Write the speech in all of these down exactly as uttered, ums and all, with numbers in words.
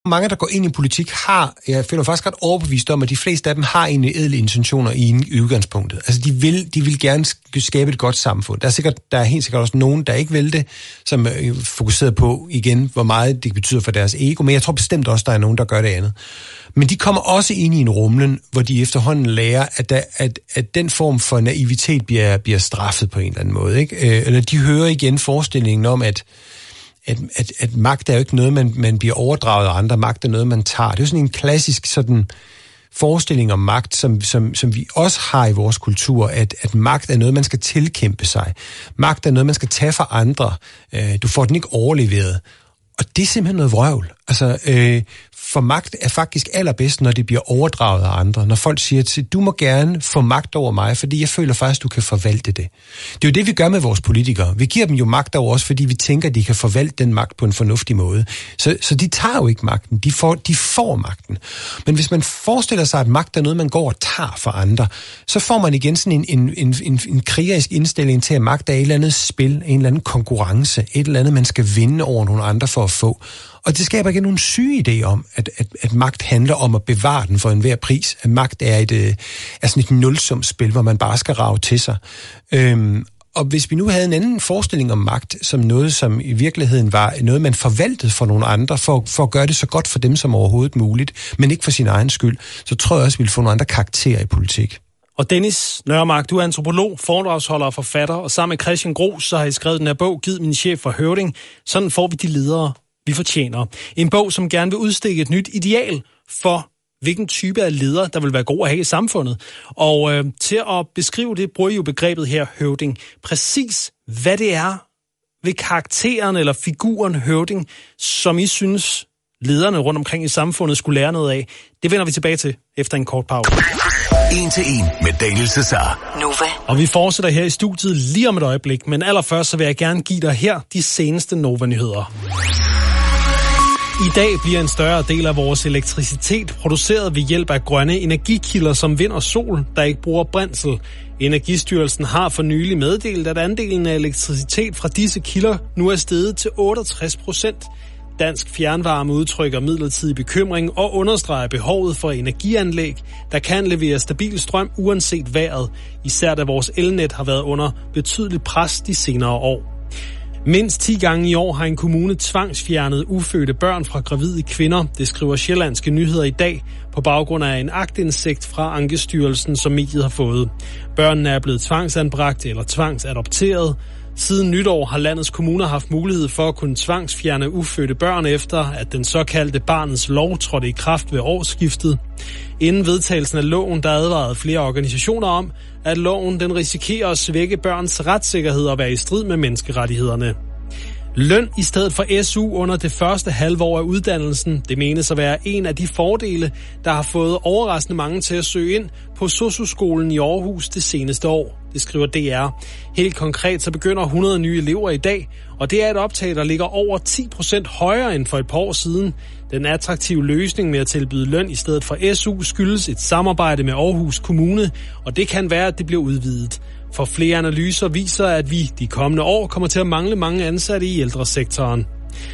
Mange, der går ind i politik, har, jeg føler faktisk ret overbevist om, at de fleste af dem har egentlig ædle intentioner i, i udgangspunktet. Altså, de vil, de vil gerne skabe et godt samfund. Der er, sikkert, der er helt sikkert også nogen, der ikke vil det, som er fokuseret på, igen, hvor meget det betyder for deres ego, men jeg tror bestemt også, der er nogen, der gør det andet. Men de kommer også ind i en rumlen, hvor de efterhånden lærer, at, der, at, at den form for naivitet bliver, bliver straffet på en eller anden måde. Ikke? Eller de hører igen forestillingen om, at At, at, at magt er jo ikke noget, man, man bliver overdraget af andre. Magt er noget, man tager. Det er jo sådan en klassisk sådan forestilling om magt, som, som, som vi også har i vores kultur, at, at magt er noget, man skal tilkæmpe sig. Magt er noget, man skal tage fra andre. Du får den ikke overleveret. Og det er simpelthen noget vrøvl. Altså, øh, for magt er faktisk allerbedst, når det bliver overdraget af andre. Når folk siger til, du må gerne få magt over mig, fordi jeg føler faktisk, du kan forvalte det. Det er jo det, vi gør med vores politikere. Vi giver dem jo magt over os, fordi vi tænker, at de kan forvalte den magt på en fornuftig måde. Så, så de tager jo ikke magten. De får, de får magten. Men hvis man forestiller sig, at magt er noget, man går og tager fra andre, så får man igen sådan en, en, en, en, en krigerisk indstilling til, at magt er et eller andet spil, en eller anden konkurrence, et eller andet, man skal vinde over nogle andre for at få. Og det skaber ikke nogen syge idé om, at, at, at magt handler om at bevare den for enhver pris. At magt er, et, er sådan et nulsumsspil, hvor man bare skal rage til sig. Øhm, og hvis vi nu havde en anden forestilling om magt, som noget, som i virkeligheden var noget, man forvaltede for nogle andre, for, for at gøre det så godt for dem som overhovedet muligt, men ikke for sin egen skyld, så tror jeg også, at vi ville få nogle andre karakterer i politik. Og Dennis Nørremark, du er antropolog, foredragsholder og forfatter, og sammen med Christian Gros, så har I skrevet den her bog, Giv min chef for høvding. Sådan får vi de ledere, vi fortjener. En bog, som gerne vil udstikke et nyt ideal for, hvilken type af leder, der vil være god at have i samfundet. Og øh, til at beskrive det, bruger I jo begrebet her, høvding. Præcis hvad det er ved karakteren eller figuren høvding, som I synes, lederne rundt omkring i samfundet skulle lære noget af, det vender vi tilbage til efter en kort pause. En til en med Daniel Cesar. Nova. Og vi fortsætter her i studiet lige om et øjeblik, men allerførst så vil jeg gerne give dig her de seneste Nova-nyheder. I dag bliver en større del af vores elektricitet produceret ved hjælp af grønne energikilder som vind og sol, der ikke bruger brændsel. Energistyrelsen har for nylig meddelt, at andelen af elektricitet fra disse kilder nu er steget til otteogtres procent. Dansk Fjernvarme udtrykker midlertidig bekymring og understreger behovet for energianlæg, der kan levere stabil strøm uanset vejret, især da vores elnet har været under betydeligt pres de senere år. Mindst ti gange i år har en kommune tvangsfjernet ufødte børn fra gravide kvinder, det skriver Sjællandske Nyheder i dag, på baggrund af en aktindsigt fra Ankestyrelsen, som mediet har fået. Børnene er blevet tvangsanbragt eller tvangsadopteret. Siden nytår har landets kommuner haft mulighed for at kunne tvangsfjerne ufødte børn efter, at den såkaldte barnets lov trådte i kraft ved årsskiftet. Inden vedtagelsen af loven, der advarede flere organisationer om, at loven den risikerer at svække børns retssikkerhed og være i strid med menneskerettighederne. Løn i stedet for S U under det første halvår af uddannelsen, det menes at være en af de fordele, der har fået overraskende mange til at søge ind på S O S U-skolen i Aarhus det seneste år. Det skriver D R. Helt konkret så begynder hundrede nye elever i dag, og det er et optag, der ligger over ti procent højere end for et par år siden. Den attraktive løsning med at tilbyde løn i stedet for S U skyldes et samarbejde med Aarhus Kommune, og det kan være, at det bliver udvidet. For flere analyser viser, at vi de kommende år kommer til at mangle mange ansatte i ældresektoren.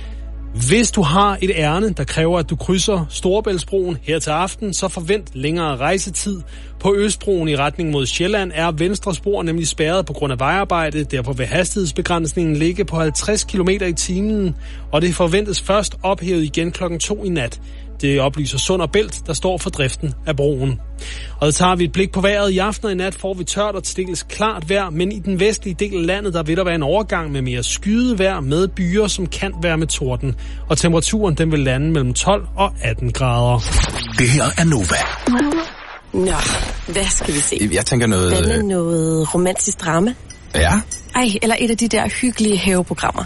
Hvis du har et ærne, der kræver, at du krydser Storebæltsbroen her til aften, så forvent længere rejsetid. På Østbroen i retning mod Sjælland er venstre spor nemlig spærret på grund af vejarbejde. Derfor vil hastighedsbegrænsningen ligge på halvtreds kilometer i timen, og det forventes først ophævet igen klokken to i nat. Det oplyser Sund og Bælt, der står for driften af broen. Og så tager vi et blik på vejret. I aften og i nat får vi tørt og til dels klart vejr, men i den vestlige del af landet, der vil der være en overgang med mere skyet vejr med byer, som kan være med torden. Og temperaturen den vil lande mellem tolv og atten grader. Det her er Nova. Nå, hvad skal vi se? Jeg tænker noget... Hvad med noget romantisk drama? Ja. Ej, eller et af de der hyggelige haveprogrammer.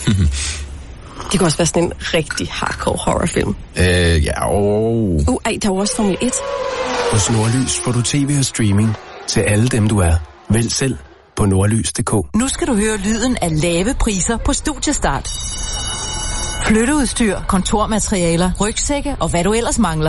Det kan også være sådan en rigtig hardcore horrorfilm. Øh, ja, og... Uh, ej, der er også Formel et. Hos Nordlys får du tv og streaming til alle dem, du er. Vælg selv på nordlys punktum d k. Nu skal du høre lyden af lave priser på Studiestart. Flytteudstyr, kontormaterialer, rygsække og hvad du ellers mangler.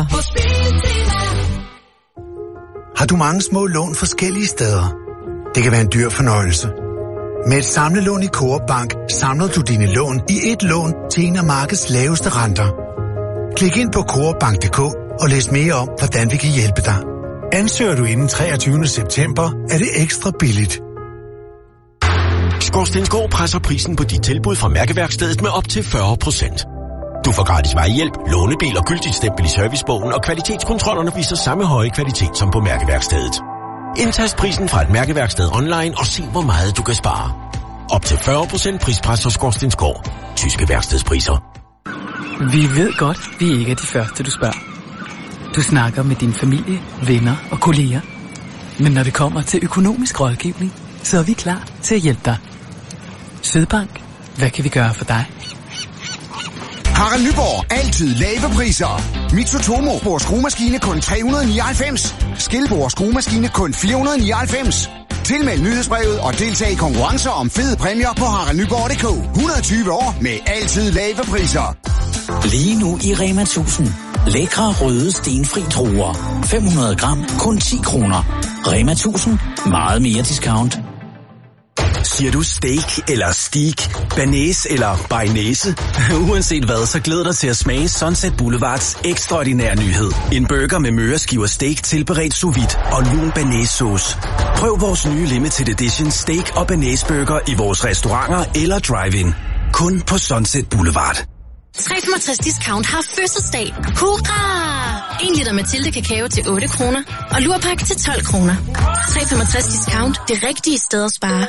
Har du mange små lån forskellige steder? Det kan være en dyr fornøjelse. Med et samlelån i Coop Bank samler du dine lån i et lån til en af markedets laveste renter. Klik ind på coop bank punktum d k og læs mere om, hvordan vi kan hjælpe dig. Ansøger du inden treogtyvende september, er det ekstra billigt. Skorstensgård presser prisen på dit tilbud fra Mærkeværkstedet med op til fyrre procent. Du får gratis vejhjælp, lånebil og gyldigt stempel i servicebogen, og kvalitetskontrollerne viser samme høje kvalitet som på Mærkeværkstedet. Indtast prisen fra et Mærkeværksted online og se, hvor meget du kan spare. Op til fyrre procent prispres hos Skorstensgård. Tyske værkstedspriser. Vi ved godt, vi ikke er de første, du spørger. Du snakker med din familie, venner og kolleger. Men når det kommer til økonomisk rådgivning, så er vi klar til at hjælpe dig. Sydbank. Hvad kan vi gøre for dig? Harald Nyborg. Altid lave priser. Mitsutomo. Bord skruemaskine kun tre hundrede og nioghalvfems. Skilbord skruemaskine kun fire hundrede og nioghalvfems. Tilmeld nyhedsbrevet og deltag i konkurrencer om fede præmier på harald nyborg punktum d k. et hundrede og tyve år med altid lave priser. Lige nu i Rema tusind. Lækre røde stenfri druer. fem hundrede gram, kun ti kroner. Rema tusind. Meget mere discount. Siger du steak eller steak, banæs eller bearnaise? Uanset hvad, så glæder dig til at smage Sunset Boulevards ekstraordinære nyhed. En burger med møreskiver steak tilberedt sous vide og lun banæssauce. Prøv vores nye limited edition steak og banæsburger i vores restauranter eller drive-in. Kun på Sunset Boulevard. tre komma femogtres discount har fødselsdag. Hurra! en liter Mathilde kakao til otte kroner og lurpak til tolv kroner. tre komma femogtres discount. Det rigtige sted at spare.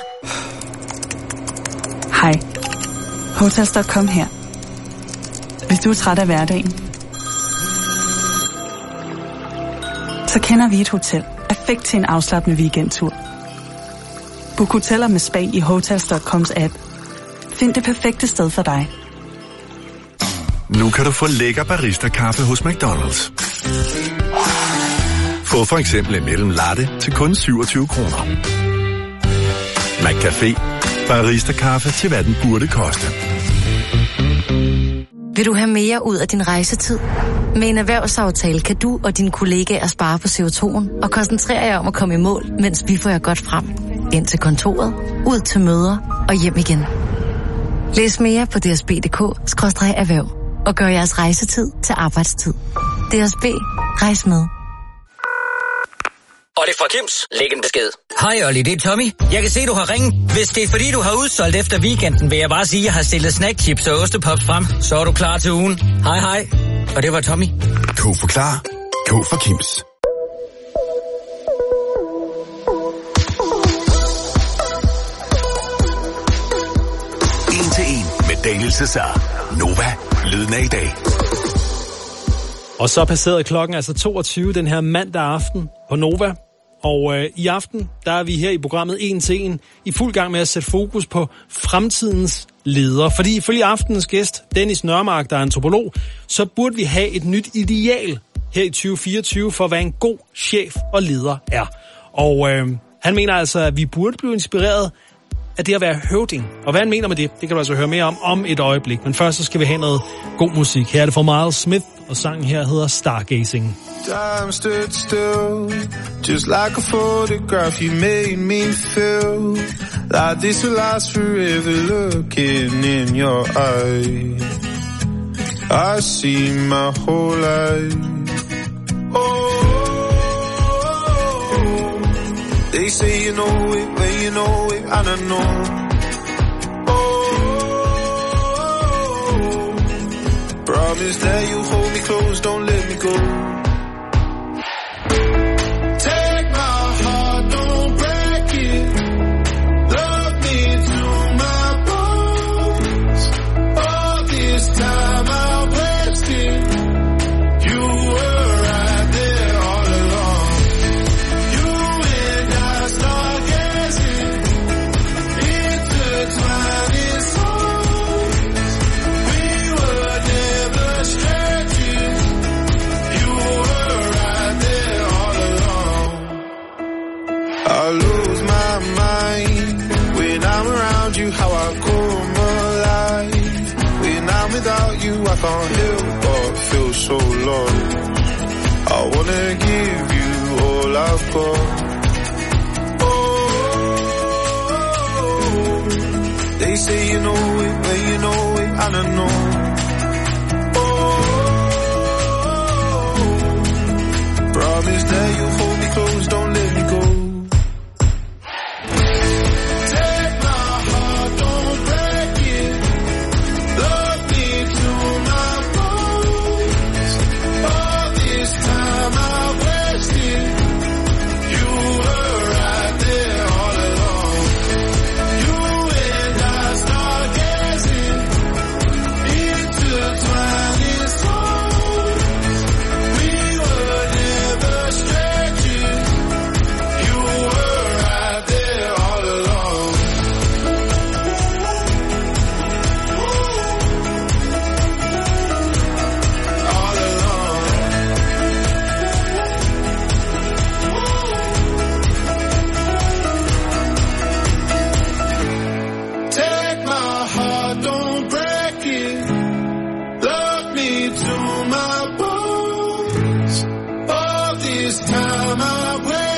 Hej. Hotels punktum com her. Hvis du er træt af hverdagen, så kender vi et hotel. Perfekt til en afslappende weekendtur. Book hoteller med spa i Hotels punktum coms app. Find det perfekte sted for dig. Nu kan du få lækker barista-kaffe hos McDonald's. Få for eksempel en mellem latte til kun syvogtyve kroner. McCafé. Barista-kaffe til hvad den burde koste. Vil du have mere ud af din rejsetid? Med en erhvervsaftale kan du og dine kollegaer spare på C O to'en og koncentrere jer om at komme i mål, mens vi får jer godt frem. Ind til kontoret, ud til møder og hjem igen. Læs mere på d s b punktum d k skråstreg erhverv og gør jeres rejsetid til arbejdstid. D S B. Rejs med. Og det er fra Kims. Læg en besked. Hej Olli, det er Tommy. Jeg kan se, du har ringet. Hvis det er fordi, du har udsolgt efter weekenden, vil jeg bare sige, at jeg har stillet snackchips og ostepops frem. Så er du klar til ugen. Hej hej. Og det var Tommy. K for klar. K for Kims. En til en med Daniel Cesar. Nova. Lyden af i dag. Og så passerede klokken altså toogtyve den her mandag aften på Nova. Og øh, i aften, der er vi her i programmet En til En i fuld gang med at sætte fokus på fremtidens ledere. Fordi ifølge aftenens gæst, Dennis Nørmark, der er antropolog, så burde vi have et nyt ideal her i tyve fireogtyve for, hvad en god chef og leder er. Og øh, han mener altså, at vi burde blive inspireret af det at være høvding. Og hvad han mener med det, det kan du altså høre mere om om et øjeblik. Men først så skal vi have noget god musik. Her er det fra Miles Smith, og sangen her hedder Stargazing. Time stood still, just like a photograph. You made me feel like this will last forever. Looking in your eyes, I see my whole life. Oh, they say you know it, but you know it, and I know. Oh, promise that you hold me close, don't let me go. I lose my mind when I'm around you, how I come alive. When I'm without you, I can't help but feel so lost. I wanna give you all I've got. Oh, they say you know it, but you know it, and I know. Oh,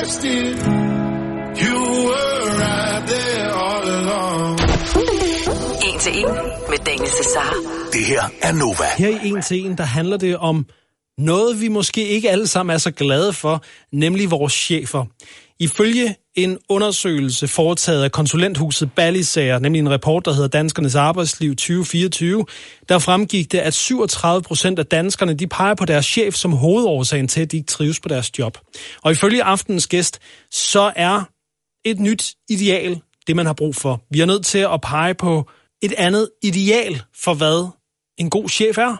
trust it. You were right there all along. En til en med Daniel Cesar. Det her er Nova. Her i En til en, der handler det om noget, vi måske ikke alle sammen er så glade for, nemlig vores chefer. Ifølge en undersøgelse foretaget af konsulenthuset Ballisager, nemlig en rapport, der hedder Danskernes Arbejdsliv tyve fireogtyve, der fremgik det, at syvogtredive procent af danskerne de peger på deres chef som hovedårsagen til, at de ikke trives på deres job. Og ifølge aftenens gæst, så er et nyt ideal det, man har brug for. Vi er nødt til at pege på et andet ideal for, hvad en god chef er.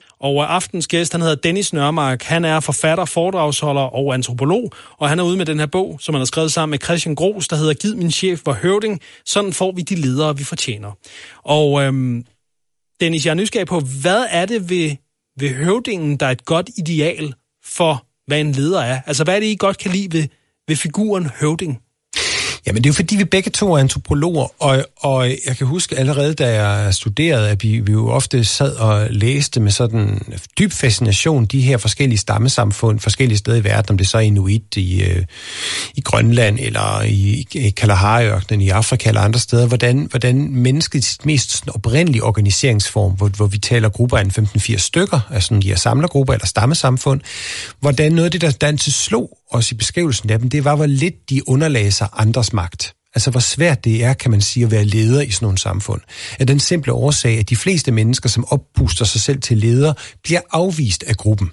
Og aftens gæst, han hedder Dennis Nørmark. Han er forfatter, foredragsholder og antropolog, og han er ude med den her bog, som han har skrevet sammen med Christian Gros, der hedder Gid min chef var høvding. Sådan får vi de ledere, vi fortjener. Og øhm, Dennis, jeg er nysgerrig på, hvad er det ved, ved høvdingen, der er et godt ideal for, hvad en leder er? Altså, hvad er det, I godt kan lide ved, ved figuren høvding? Jamen, det er jo fordi, vi begge to er antropologer, og, og jeg kan huske allerede, da jeg studerede, at vi, vi jo ofte sad og læste med sådan dyb fascination de her forskellige stammesamfund, forskellige steder i verden, om det så er inuit i, i Grønland, eller i, i Kalahari-ørkenen i Afrika, eller andre steder, hvordan, hvordan menneskets mest sådan oprindelige organiseringsform, hvor, hvor vi taler grupper af femten firs stykker, altså de her samlergrupper eller stammesamfund, hvordan noget af det, der dansk slog os i beskrivelsen af dem, det var, hvor lidt de underlagde sig andres magt. Altså, hvor svært det er, kan man sige, at være leder i sådan nogle samfund. Af den simple årsag, at de fleste mennesker, som oppuster sig selv til leder, bliver afvist af gruppen.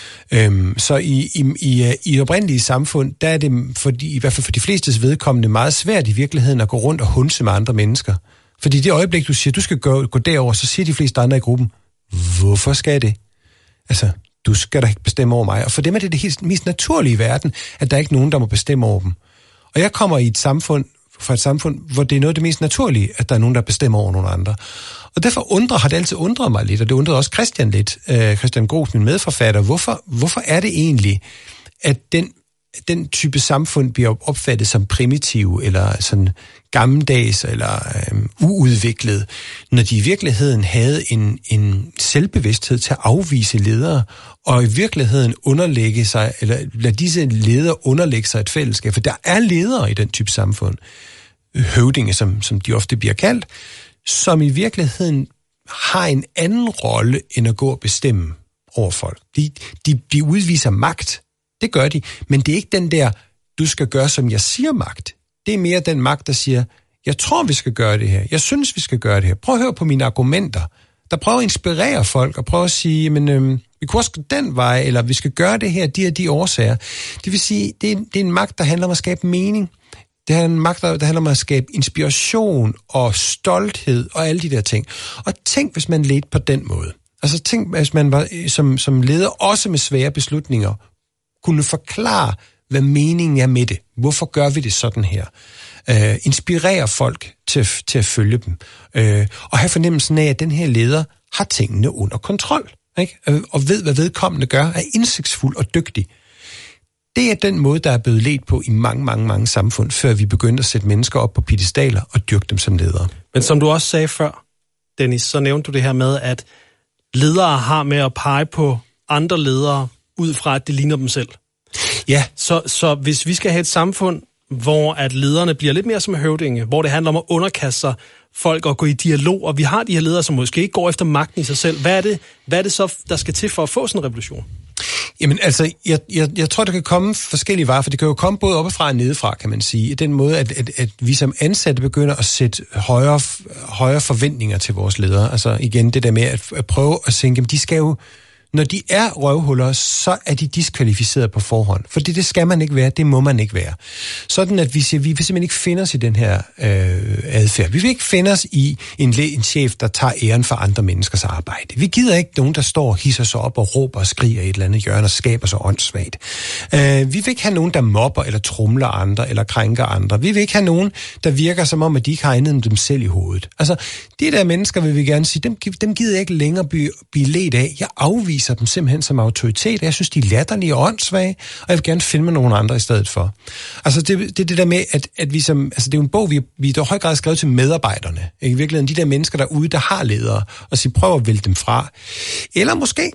Øhm, så i, i, i, i oprindelige samfund, der er det, for de, i hvert fald for de flestes vedkommende, meget svært i virkeligheden at gå rundt og hunse med andre mennesker. Fordi i det øjeblik, du siger, du skal gå, gå derover, så siger de fleste andre i gruppen, hvorfor skal det? Altså, du skal da ikke bestemme over mig. Og for dem er det det helt, mest naturlige i verden, at der er ikke nogen, der må bestemme over dem. Og jeg kommer i et samfund, fra et samfund, hvor det er noget af det mest naturlige, at der er nogen, der bestemmer over nogle andre. Og derfor undrer, har det altid undret mig lidt, og det undrede også Christian lidt, øh, Christian Gros, min medforfatter, hvorfor, hvorfor er det egentlig, at den, den type samfund bliver opfattet som primitiv, eller sådan gammeldags, eller øh, uudviklet, når de i virkeligheden havde en, en selvbevidsthed til at afvise ledere, og i virkeligheden underlægge sig, eller lade disse ledere underlægge sig et fællesskab, for der er ledere i den type samfund, høvdinge, som, som de ofte bliver kaldt, som i virkeligheden har en anden rolle, end at gå og bestemme over folk. De, de, de udviser magt, det gør de, men det er ikke den der, du skal gøre, som jeg siger, magt. Det er mere den magt, der siger, jeg tror, vi skal gøre det her, jeg synes, vi skal gøre det her. Prøv at høre på mine argumenter, der prøver at inspirere folk, og prøver at sige, men øhm, vi kunne også gå den vej, eller vi skal gøre det her, de og de årsager. Det vil sige, det er, det er en magt, der handler om at skabe mening. Det er en magt, der handler om at skabe inspiration og stolthed og alle de der ting. Og tænk, hvis man ledte på den måde. Altså tænk, hvis man var som, som leder, også med svære beslutninger, kunne forklare, hvad meningen er med det. Hvorfor gør vi det sådan her? Uh, inspirere folk til, til at følge dem. Uh, og have fornemmelsen af, at den her leder har tingene under kontrol. Ikke? Uh, og ved, hvad vedkommende gør, er indsigtsfuld og dygtig. Det er den måde, der er blevet ledt på i mange, mange, mange samfund, før vi begyndte at sætte mennesker op på piedestaler og dyrke dem som ledere. Men som du også sagde før, Dennis, så nævnte du det her med, at ledere har med at pege på andre ledere, ud fra at det ligner dem selv. Ja. Så, så hvis vi skal have et samfund, hvor at lederne bliver lidt mere som høvdinge, hvor det handler om at underkaste sig folk og gå i dialog, og vi har de her ledere, som måske ikke går efter magten i sig selv, hvad er det, hvad er det så, der skal til for at få sådan en revolution? Jamen altså, jeg, jeg, jeg tror, der kan komme forskellige varer, for det kan jo komme både oppefra og nedefra, kan man sige. I den måde, at, at, at vi som ansatte begynder at sætte højere, højere forventninger til vores ledere. Altså igen, det der med at, at prøve at tænke, de skal jo, når de er røvhuller, så er de diskvalificeret på forhånd. For det, det skal man ikke være, det må man ikke være. Sådan at vi siger, vi vil simpelthen ikke finde os i den her øh, adfærd. Vi vil ikke finde os i en, en chef, der tager æren for andre menneskers arbejde. Vi gider ikke nogen, der står og hisser sig op og råber og skriger i et eller andet hjørne og skaber sig åndssvagt. Øh, vi vil ikke have nogen, der mobber eller tromler andre eller krænker andre. Vi vil ikke have nogen, der virker som om, at de ikke har andet end dem selv i hovedet. Altså, de der mennesker vil vi gerne sige, dem, dem gider jeg ikke længere blive, blive ledt af. Jeg afviser dem simpelthen som autoritet. Jeg synes, de er latterlige og åndssvage, og jeg vil gerne finde med nogle andre i stedet for. Altså, det er det, det der med, at, at vi som... Altså, det er jo en bog, vi, vi i høj grad skrevet til medarbejderne. Ikke? I virkeligheden, de der mennesker derude, der har ledere, og så prøver at vælge dem fra. Eller måske,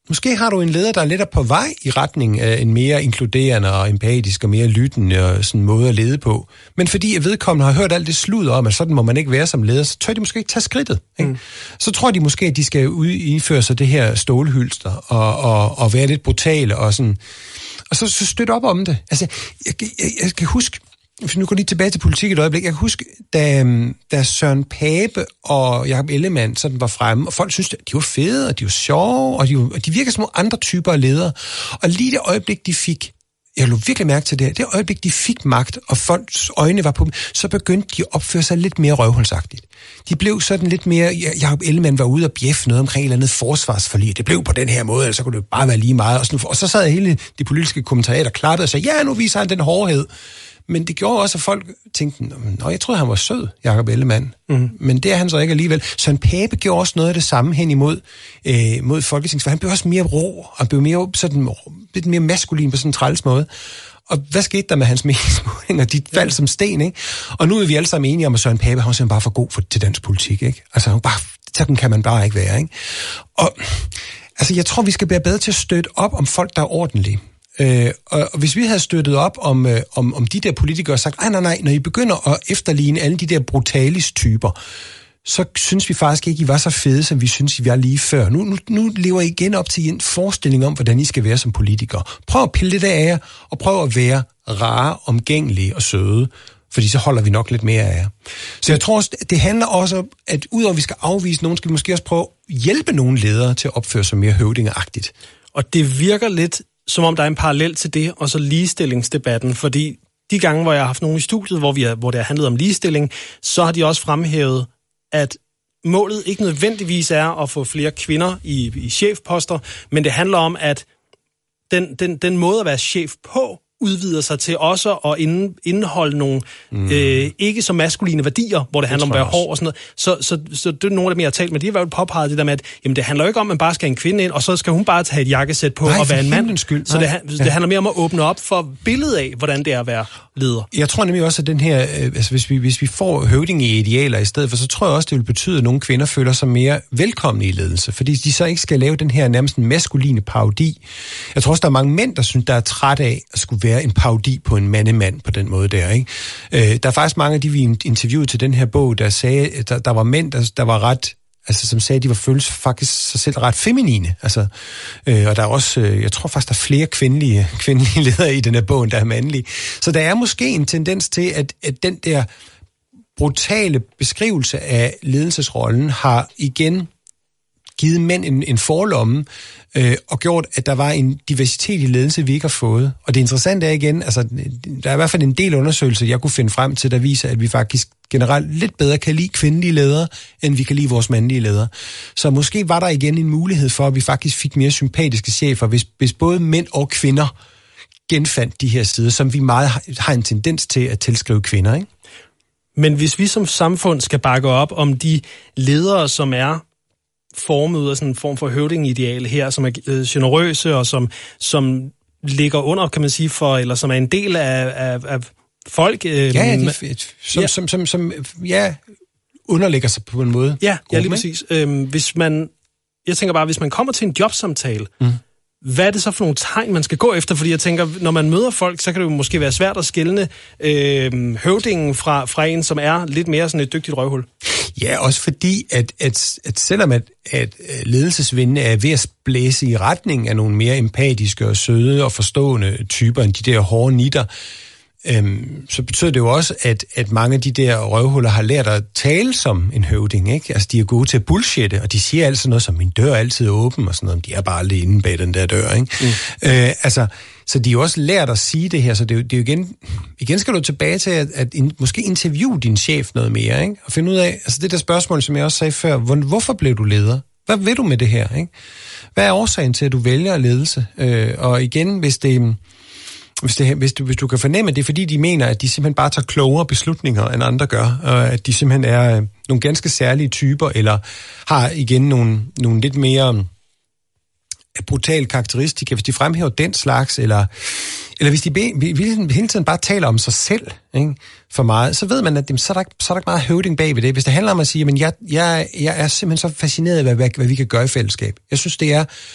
Måske har du en leder, der er lidt på vej i retning af en mere inkluderende og empatisk og mere lyttende og sådan måde at lede på. Men fordi at vedkommende har hørt alt det sludder om, at sådan må man ikke være som leder, så tør de måske ikke tage skridtet. Ikke? Mm. Så tror de måske, at de skal udføre sig det her stålhylster og, og, og være lidt brutale og sådan. Og så, så støtte op om det. Altså, jeg, jeg, jeg kan huske, hvis nu går lige tilbage til politik et øjeblik, jeg kan huske, da, da Søren Pape og Jakob Ellemann sådan var fremme, og folk synes, de var fede, og de var sjove, og de, var, og de virker som andre typer af ledere. Og lige det øjeblik, de fik, jeg lå virkelig mærke til det her, det øjeblik, de fik magt, og folks øjne var på dem, så begyndte de at opføre sig lidt mere røvhulsagtigt. De blev sådan lidt mere, Jakob Ellemann var ude og bjeffe noget omkring et eller andet forsvarsforlig. Det blev på den her måde, ellers så kunne det bare være lige meget. Og, sådan, og så sad hele de politiske kommentatorer klappede og sagde, ja, nu viser han den hårdhed. Men det gjorde også, at folk tænkte, nå, jeg troede, han var sød, Jakob Ellemann. Mm. Men det er han så ikke alligevel. Søren Pape gjorde også noget af det samme hen imod øh, mod Folketinget, for han blev også mere rå, og blev mere, sådan, lidt mere maskulin på sådan en træls måde. Og hvad skete der med hans meningsmålinger? De faldt ja. som sten, ikke? Og nu er vi alle sammen enige om, at Søren Pape, han er simpelthen bare for god for, til dansk politik, ikke? Altså, bare, sådan kan man bare ikke være, ikke? Og altså, jeg tror, vi skal være bedre til at støtte op om folk, der er ordentlige. Øh, og, og hvis vi havde støttet op om, øh, om, om de der politikere og sagt, nej, nej, nej, når I begynder at efterligne alle de der brutalis-typer, så synes vi faktisk ikke, I var så fede, som vi synes, I var lige før. Nu, nu, nu lever I igen op til en forestilling om, hvordan I skal være som politikere. Prøv at pille det af jer, og prøv at være rare, omgængelige og søde, fordi så holder vi nok lidt mere af jer. Så jeg tror også, det handler også om, at udover at vi skal afvise nogen, skal vi måske også prøve at hjælpe nogle ledere til at opføre sig mere høvdingeragtigt. Og det virker lidt som om der er en parallel til det, og så ligestillingsdebatten, fordi de gange, hvor jeg har haft nogen i studiet, hvor, vi er, hvor det har handlet om ligestilling, så har de også fremhævet, at målet ikke nødvendigvis er at få flere kvinder i, i chefposter, men det handler om, at den, den, den måde at være chef på, udvider sig til også at indeholde nogle mm. øh, ikke så maskuline værdier, hvor det, det handler om at være hård og sådan noget. Så, så, så det er nogle af dem, jeg har talt med. De har været påpeget det der med, at jamen, det handler jo ikke om, at man bare skal have en kvinde ind, og så skal hun bare tage et jakkesæt på. Nej, og være en mand. Skyld. Så det, det ja. handler mere om at åbne op for billedet af, hvordan det er at være leder. Jeg tror nemlig også, at den her, altså hvis vi, hvis vi får høvdingeidealer i stedet for, så tror jeg også, det vil betyde, at nogle kvinder føler sig mere velkomne i ledelse, fordi de så ikke skal lave den her nærmest en maskuline parodi. Jeg tror også, der er mange mænd, der synes, der er træt af at skulle være en parodi på en mandemand på den måde der, ikke? Øh, der er faktisk mange af de, vi interviewede til den her bog, der sagde, der, der var mænd, der, der var ret, altså som sagde, de var føles faktisk sig selv ret feminine, altså, øh, og der er også, øh, jeg tror faktisk, der er flere kvindelige, kvindelige ledere i den her bog, end der er mandlige. Så der er måske en tendens til, at, at den der brutale beskrivelse af ledelsesrollen har igen givet mænd en, en forlomme, øh, og gjort, at der var en diversitet i ledelse, vi ikke har fået. Og det interessante er igen, altså, der er i hvert fald en del undersøgelser, jeg kunne finde frem til, der viser, at vi faktisk generelt lidt bedre kan lide kvindelige ledere, end vi kan lide vores mandlige ledere. Så måske var der igen en mulighed for, at vi faktisk fik mere sympatiske chefer, hvis, hvis både mænd og kvinder genfandt de her sider, som vi meget har en tendens til at tilskrive kvinder, ikke? Men hvis vi som samfund skal bakke op om de ledere, som er formet ud af sådan en form for høvdingideal her, som er øh, generøse og som, som ligger under, kan man sige, for, eller som er en del af, af, af folk. Øh, ja, ja, de, som, ja. Som, som, som, ja, underlægger sig på en måde. Ja, ja lige præcis. Øhm, hvis man, jeg tænker bare, hvis man kommer til en jobsamtale, mm. hvad er det så for nogle tegn, man skal gå efter? Fordi jeg tænker, når man møder folk, så kan det jo måske være svært at skelne øh, høvdingen fra, fra en, som er lidt mere sådan et dygtigt røvhul. Ja, også fordi, at, at, at selvom at, at ledelsesvindene er ved at blæse i retning af nogle mere empatiske og søde og forstående typer end de der hårde nitter, øhm, så betyder det jo også, at, at mange af de der røvhuller har lært at tale som en høvding, ikke? Altså, de er gode til at bullshitte, og de siger altid noget som, min dør er altid åben, og sådan noget, de er bare aldrig inde bag den der dør, ikke? Mm. Øh, altså, så de har jo også lært at sige det her, så det er jo, det er jo igen, igen skal du tilbage til at, at in, måske interviewe din chef noget mere, ikke? Og finde ud af, altså det der spørgsmål, som jeg også sagde før, hvor, hvorfor blev du leder? Hvad vil du med det her, ikke? Hvad er årsagen til, at du vælger ledelse? Øh, og igen, hvis det... Hvis, det, hvis, du, hvis du kan fornemme, at det er fordi, de mener, at de simpelthen bare tager klogere beslutninger, end andre gør, og at de simpelthen er øh, nogle ganske særlige typer, eller har igen nogle, nogle lidt mere øh, brutale karakteristika, hvis de fremhæver den slags, eller, eller hvis de be, hele tiden bare taler om sig selv, ikke, for meget, så ved man, at jamen, så, er der, så er der ikke meget høvding bag ved det. Hvis det handler om at sige, at jeg, jeg, jeg er simpelthen så fascineret af, hvad, hvad, hvad vi kan gøre i fællesskab. Jeg synes, det er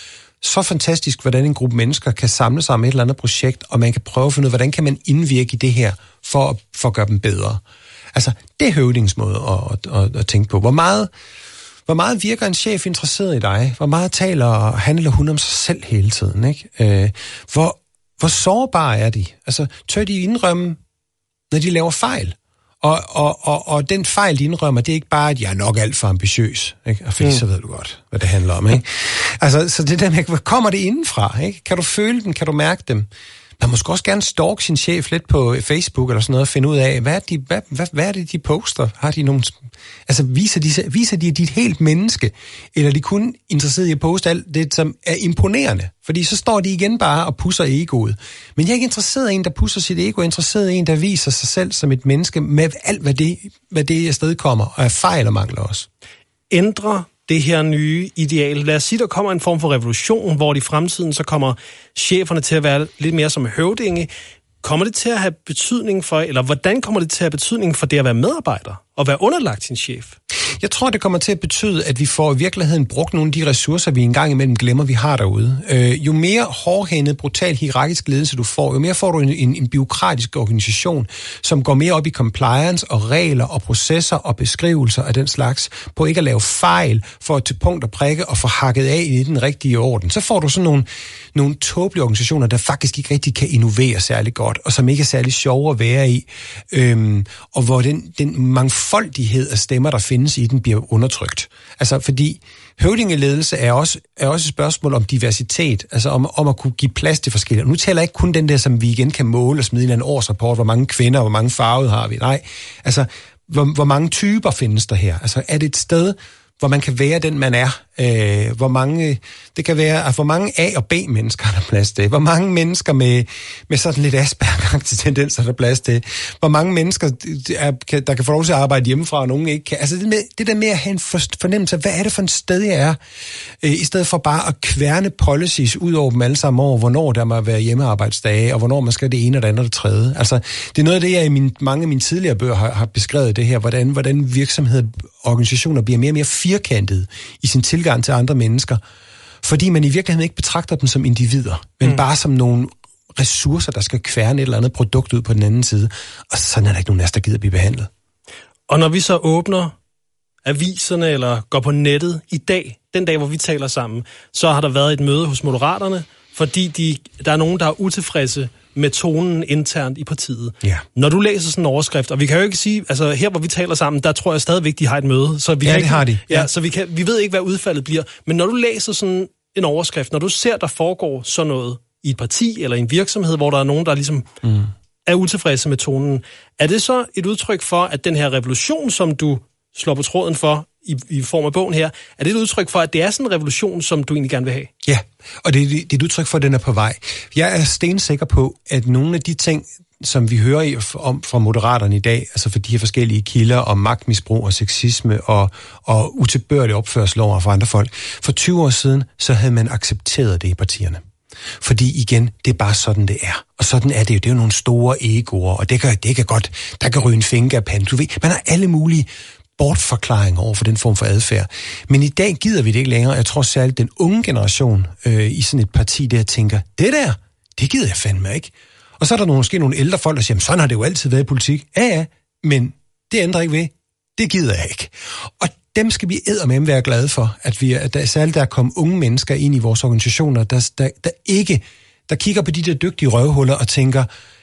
så fantastisk, hvordan en gruppe mennesker kan samle sig om et eller andet projekt, og man kan prøve at finde ud af, hvordan kan man indvirke i det her, for at, for at gøre dem bedre. Altså, det er høvdings måde at, at, at, at tænke på. Hvor meget, hvor meget virker en chef interesseret i dig? Hvor meget taler han eller hun om sig selv hele tiden? Ikke? Øh, hvor, hvor sårbare er de? Altså, tør de indrømme, når de laver fejl? Og, og, og, og den fejl, de indrømmer, det er ikke bare, at jeg er nok alt for ambitiøs. Ikke? Og fordi mm. så ved du godt, hvad det handler om. Ikke? Altså, så det der med, hvor kommer det indenfra? Ikke? Kan du føle dem? Kan du mærke dem? Man må også gerne stalke sin chef lidt på Facebook eller sådan noget, og finde ud af, hvad er, de, hvad, hvad, hvad er det, de poster? Har de nogle, altså, viser de, viser de dit helt menneske? Eller er de kun interesseret i at poste alt det, som er imponerende? Fordi så står de igen bare og pusser egoet. Men jeg er ikke interesseret i en, der pusser sit ego. Jeg er interesseret i en, der viser sig selv som et menneske med alt, hvad det, hvad det afstedkommer, og er fejl og mangler også. Ændre det her nye ideal. Lad os sige, der kommer en form for revolution, hvor i fremtiden så kommer cheferne til at være lidt mere som høvdinge. Kommer det til at have betydning for, eller hvordan kommer det til at have betydning for det at være medarbejder og være underlagt sin chef? Jeg tror, det kommer til at betyde, at vi får i virkeligheden brugt nogle af de ressourcer, vi engang imellem glemmer, vi har derude. Øh, jo mere hårdhændet, brutal, hierarkisk ledelse du får, jo mere får du en, en, en bureaukratisk organisation, som går mere op i compliance og regler og processer og beskrivelser af den slags, på ikke at lave fejl, for til punkt og prikke og få hakket af i den rigtige orden. Så får du sådan nogle, nogle tåbelige organisationer, der faktisk ikke rigtig kan innovere særlig godt, og som ikke er særlig sjove at være i, øhm, og hvor den, den mangfoldighed af stemmer, der findes i den, bliver undertrykt. Altså, fordi høvdingeledelse er også, er også et spørgsmål om diversitet, altså om, om at kunne give plads til forskellige. Nu taler jeg ikke kun den der, som vi igen kan måle og smide i en årsrapport, hvor mange kvinder og hvor mange farvede har vi. Nej, altså, hvor, hvor mange typer findes der her? Altså, er det et sted, hvor man kan være den, man er? Øh, hvor mange, det kan være, altså, hvor mange A- og B-mennesker der er plads til? Hvor mange mennesker med, med sådan lidt Asperger-agtige tendenser der er plads til? Hvor mange mennesker, er, der kan få lov til at arbejde hjemmefra, og nogen ikke kan? Altså det, med, det der med at have en fornemmelse af, hvad er det for et sted, jeg er? Øh, I stedet for bare at kværne policies ud over dem alle sammen over, hvornår der må være hjemmearbejdsdage, og hvornår man skal det ene og det andet og det tredje. Altså, det er noget af det, jeg i min, mange af mine tidligere bøger har, har beskrevet det her, hvordan, hvordan virksomheder og organisationer bliver mere og mere firkantet i sin tilgang til andre mennesker, fordi man i virkeligheden ikke betragter dem som individer, men mm. bare som nogle ressourcer, der skal kværne et eller andet produkt ud på den anden side. Og sådan er der ikke nogen af os, der gider blive behandlet. Og når vi så åbner aviserne eller går på nettet i dag, den dag, hvor vi taler sammen, så har der været et møde hos Moderaterne, fordi de, der er nogen, der er utilfredse med tonen internt i partiet. Ja. Når du læser sådan en overskrift, og vi kan jo ikke sige, altså her, hvor vi taler sammen, der tror jeg stadigvæk, de har et møde. Så vi ja, kan det ikke, har de. Ja, ja. Så vi, kan, vi ved ikke, hvad udfaldet bliver. Men når du læser sådan en overskrift, når du ser, der foregår sådan noget i et parti eller en virksomhed, hvor der er nogen, der ligesom mm. er utilfredse med tonen, er det så et udtryk for, at den her revolution, som du slår på tråden for, I, i form af bogen her, er det et udtryk for, at det er sådan en revolution, som du egentlig gerne vil have? Ja, og det, det er et udtryk for, at den er på vej. Jeg er stensikker på, at nogle af de ting, som vi hører om fra Moderaterne i dag, altså for de her forskellige kilder om magtmisbrug og sexisme og, og utilbørlig opførsel over for andre folk, for tyve år siden, så havde man accepteret det i partierne. Fordi igen, det er bare sådan, det er. Og sådan er det jo. Det er jo nogle store egoer, og det kan, det kan godt, der kan ryge en finger af panden. Du ved, man har alle mulige bortforklaringer over for den form for adfærd. Men i dag gider vi det ikke længere. Jeg tror særligt, den unge generation øh, i sådan et parti der tænker, det der, det gider jeg fandme ikke. Og så er der nogle, måske nogle ældre folk, der siger, sådan har det jo altid været i politik. Ja, ja, men det ændrer ikke ved. Det gider jeg ikke. Og dem skal vi eddermame være glade for, at vi, at der, særligt der er kommet unge mennesker ind i vores organisationer, der, der, der ikke, der kigger på de der dygtige røvhuller og tænker,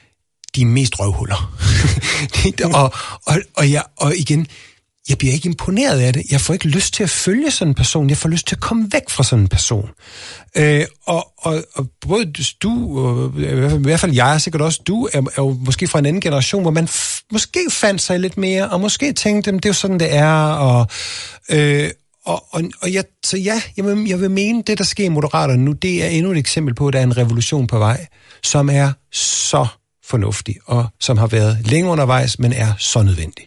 de er mest røvhuller. og, og, og, ja, og igen, jeg bliver ikke imponeret af det. Jeg får ikke lyst til at følge sådan en person. Jeg får lyst til at komme væk fra sådan en person. Øh, og, og, og både du, og i hvert fald jeg, sikkert også du, er, er jo måske fra en anden generation, hvor man f- måske fandt sig lidt mere, og måske tænkte, det er jo sådan, det er, og... Øh, Og, og, og jeg, så ja, jeg vil, jeg vil mene, det der sker i Moderaterne nu, det er endnu et eksempel på, at der er en revolution på vej, som er så fornuftig, og som har været længe undervejs, men er så nødvendig.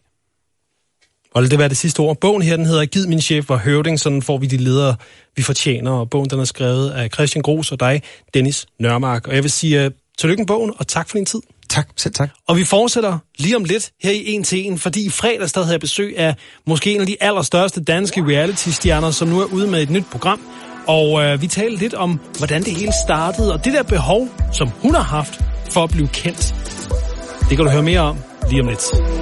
Og det var det sidste ord. Bogen her, den hedder Gid min chef var høvding, sådan får vi de ledere, vi fortjener. Og bogen, den er skrevet af Christian Gros og dig, Dennis Nørmark. Og jeg vil sige uh, tillykke med bogen, og tak for din tid. Tak, selv tak. Og vi fortsætter lige om lidt her i en til en, fordi i fredags der havde jeg besøg af måske en af de allerstørste danske reality-stjerner, som nu er ude med et nyt program. Og øh, vi talte lidt om, hvordan det hele startede, og det der behov, som hun har haft for at blive kendt. Det kan du høre mere om lige om lidt.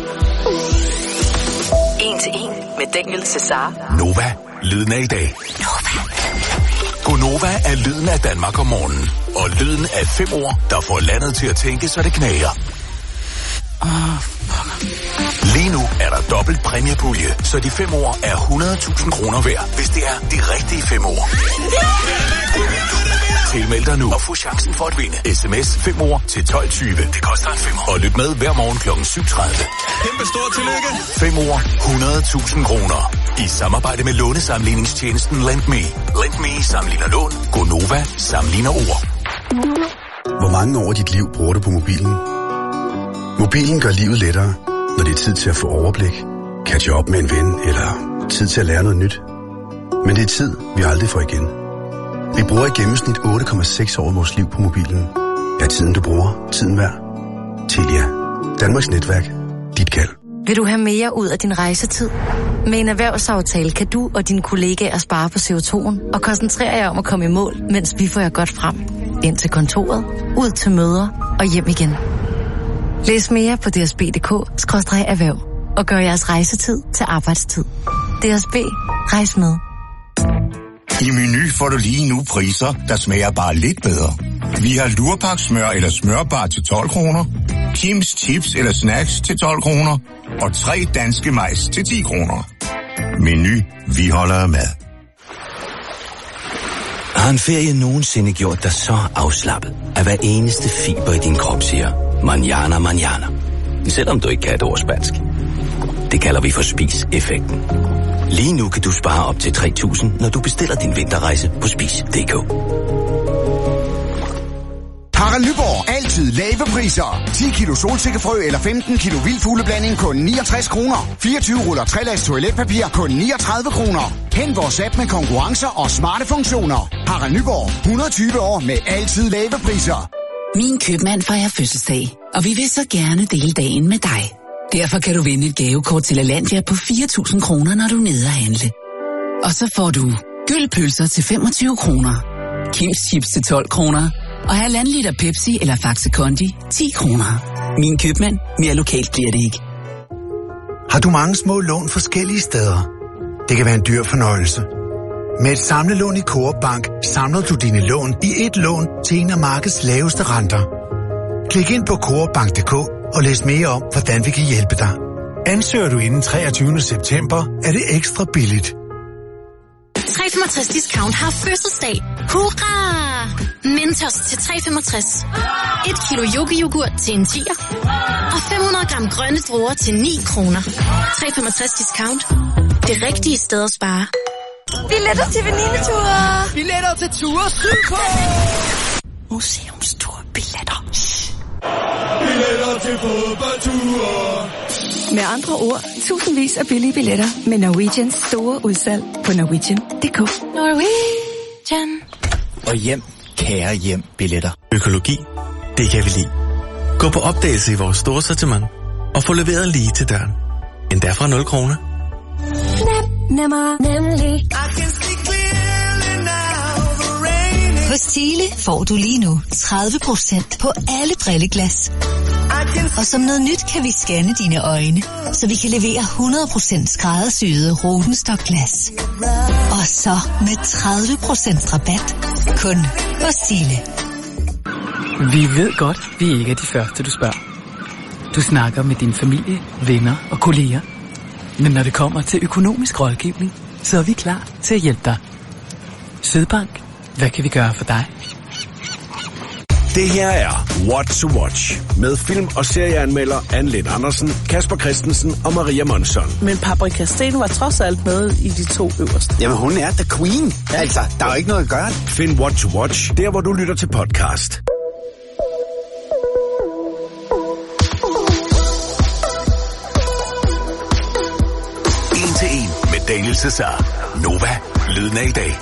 En til en med Daniel Cesar. Nova, lyden af i dag. Nova. Gonova er lyden af Danmark om morgenen. Og lyden af fem ord, der får landet til at tænke, så det knager. Oh, Lige nu er der dobbelt præmiepulje, så de fem ord er hundrede tusind kroner værd, hvis det er de rigtige fem ord. Tilmeld dig nu og få chancen for at vinde. Sms fem ord til tolv tyve. Det koster en femmer. Og lyt med hver morgen klokken syv tredive. Kæmpe stort tillykke. fem ord, hundrede tusind kroner. I samarbejde med lånesamligningstjenesten LendMe. LendMe sammenligner lån. Gonova sammenligner ord. Hvor mange år af dit liv bruger du på mobilen? Mobilen gør livet lettere, når det er tid til at få overblik, catch up med en ven eller tid til at lære noget nyt. Men det er tid, vi aldrig får igen. Vi bruger i gennemsnit otte komma seks år af vores liv på mobilen. Er tiden, du bruger, tiden værd? Telia. Danmarks netværk. Dit kald. Vil du have mere ud af din rejsetid? Med en erhvervsaftale kan du og dine kollegaer spare på C O to'en og koncentrere jer om at komme i mål, mens vi får jer godt frem. Ind til kontoret, ud til møder og hjem igen. Læs mere på d s b punktum d k skråstreg erhverv og gør jeres rejsetid til arbejdstid. D S B. Rejs med. I Meny får du lige nu priser, der smager bare lidt bedre. Vi har lurpaksmør eller smørbar til tolv kroner, Kims chips eller snacks til tolv kroner og tre danske majs til ti kroner. Meny, vi holder af mad. Har en ferie nogensinde gjort dig så afslappet, at hver eneste fiber i din krop siger, manjana, manjana. Selvom du ikke kan et ord spansk. Det kalder vi for spis-effekten. Lige nu kan du spare op til tre tusind, når du bestiller din vinterrejse på spis punktum d k. Harald Nyborg. Altid lave priser. ti kilo solsikkefrø eller femten kilo vildfugleblanding kun niogtres kroner. fireogtyve ruller trelags toiletpapir kun niogtredive kroner. Hent vores app med konkurrencer og smarte funktioner. Harald Nyborg. hundrede og tyve år med altid lave priser. Min købmand fejrer fødselsdag, og vi vil så gerne dele dagen med dig. Derfor kan du vinde et gavekort til Alandia på fire tusind kroner, når du er nede og handle. Og så får du gyldpølser til femogtyve kroner, Kims chips til tolv kroner, og halvanden liter Pepsi eller Faxe Kondi ti kroner. Min købmand. Mere lokalt bliver det ikke. Har du mange små lån forskellige steder? Det kan være en dyr fornøjelse. Med et samlelån i Coop Bank samler du dine lån i et lån til en af markedets laveste renter. Klik ind på coop bank punktum d k og læs mere om, hvordan vi kan hjælpe dig. Ansøger du inden treogtyvende september, er det ekstra billigt. tre komma femogtres discount har fødselsdag. Hurra! Mentos til tre komma femogtres. Et kilo yogi-yoghurt til en tier. Og fem hundrede gram grønne druer til ni kroner. tre komma femogtres discount. Det rigtige sted at spare. Billetter til venineture. Billetter til ture sydpå. Museumstur. Billetter. Billetter til fodboldture. Med andre ord, tusindvis af billige billetter med Norwegians store udsalg på norwegian punktum d k. Norwegian. Og hjem, kære hjem, billetter. Økologi, det kan vi lide. Gå på opdagelse i vores store sortiment og få leveret lige til døren. Endda fra nul kroner. Nem, nemmer, nemlig. Hos Thiele får du lige nu tredive procent på alle brilleglas. Og som noget nyt kan vi scanne dine øjne, så vi kan levere hundrede procent skræddersyede Rodenstock-glas. Og så med tredive procent rabat. Kun hos Thiele. Vi ved godt, vi ikke er de første, du spørger. Du snakker med din familie, venner og kolleger. Men når det kommer til økonomisk rådgivning, så er vi klar til at hjælpe dig. Sydbank. Hvad kan vi gøre for dig? Det her er What to Watch med film- og serieanmelder Anne Lind Andersen, Kasper Christensen og Maria Monsson. Men Paprika Steen var trods alt med i de to øverste. Jamen hun er the queen. Altså, der er jo ikke noget at gøre. Find What to Watch der, hvor du lytter til podcast. En til en med Daniel Cesar. Nova, lyden af i dag.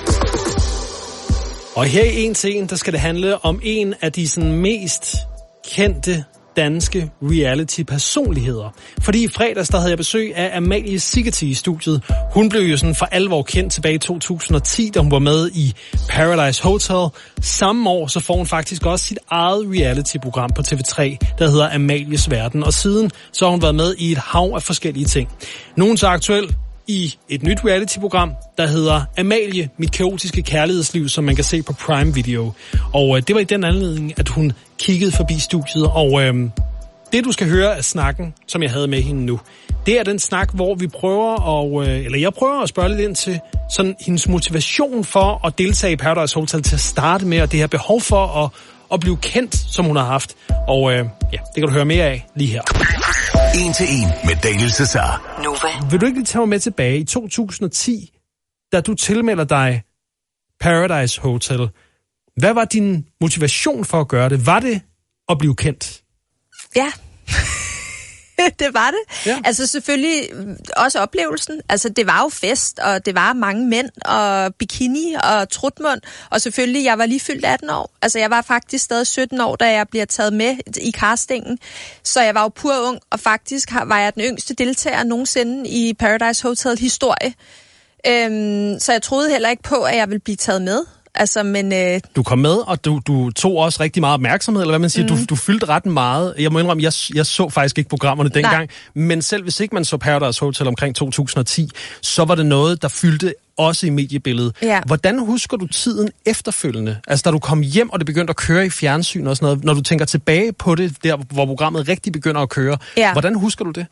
Og her i En til En, der skal det handle om en af de sådan mest kendte danske reality-personligheder. Fordi i fredags, der havde jeg besøg af Amalie Sigeti i studiet. Hun blev jo sådan for alvor kendt tilbage i to tusind og ti, da hun var med i Paradise Hotel. Samme år, så får hun faktisk også sit eget reality-program på T V tre, der hedder Amalies Verden. Og siden, så har hun været med i et hav af forskellige ting. Nogen så aktuelt i et nyt reality-program, der hedder Amalie, mit kaotiske kærlighedsliv, som man kan se på Prime Video. Og øh, det var i den anledning, at hun kiggede forbi studiet, og øh, det du skal høre af snakken, som jeg havde med hende nu, det er den snak, hvor vi prøver at, øh, eller jeg prøver at spørge lidt ind til sådan hendes motivation for at deltage i Paradise Hotel til at starte med, og det her behov for at, at blive kendt, som hun har haft. Og øh, ja, det kan du høre mere af lige her. En til en med Daniel Cesar. Nova. Vil du ikke lige tage mig med tilbage i to tusind og ti, da du tilmelder dig Paradise Hotel? Hvad var din motivation for at gøre det? Var det at blive kendt? Ja, det var det. Ja. Altså selvfølgelig også oplevelsen. Altså det var jo fest, og det var mange mænd, og bikini, og trutmund. Og selvfølgelig, jeg var lige fyldt atten år. Altså jeg var faktisk stadig sytten år, da jeg bliver taget med i castingen. Så jeg var jo pur ung, og faktisk var jeg den yngste deltager nogensinde i Paradise Hotel historie. Øhm, så jeg troede heller ikke på, at jeg ville blive taget med. Altså, men, øh... Du kom med, og du, du tog også rigtig meget opmærksomhed, eller hvad man siger. Mm. Du, du fyldte ret meget. Jeg må indrømme, jeg, jeg så faktisk ikke programmerne dengang. Nej. Men selv hvis ikke man så Paradise Hotel omkring to tusind og ti, så var det noget, der fyldte også i mediebilledet. Ja. Hvordan husker du tiden efterfølgende? Altså, da du kom hjem, og det begyndte at køre i fjernsyn og sådan noget. Når du tænker tilbage på det, der hvor programmet rigtig begynder at køre. Ja. Hvordan husker du det?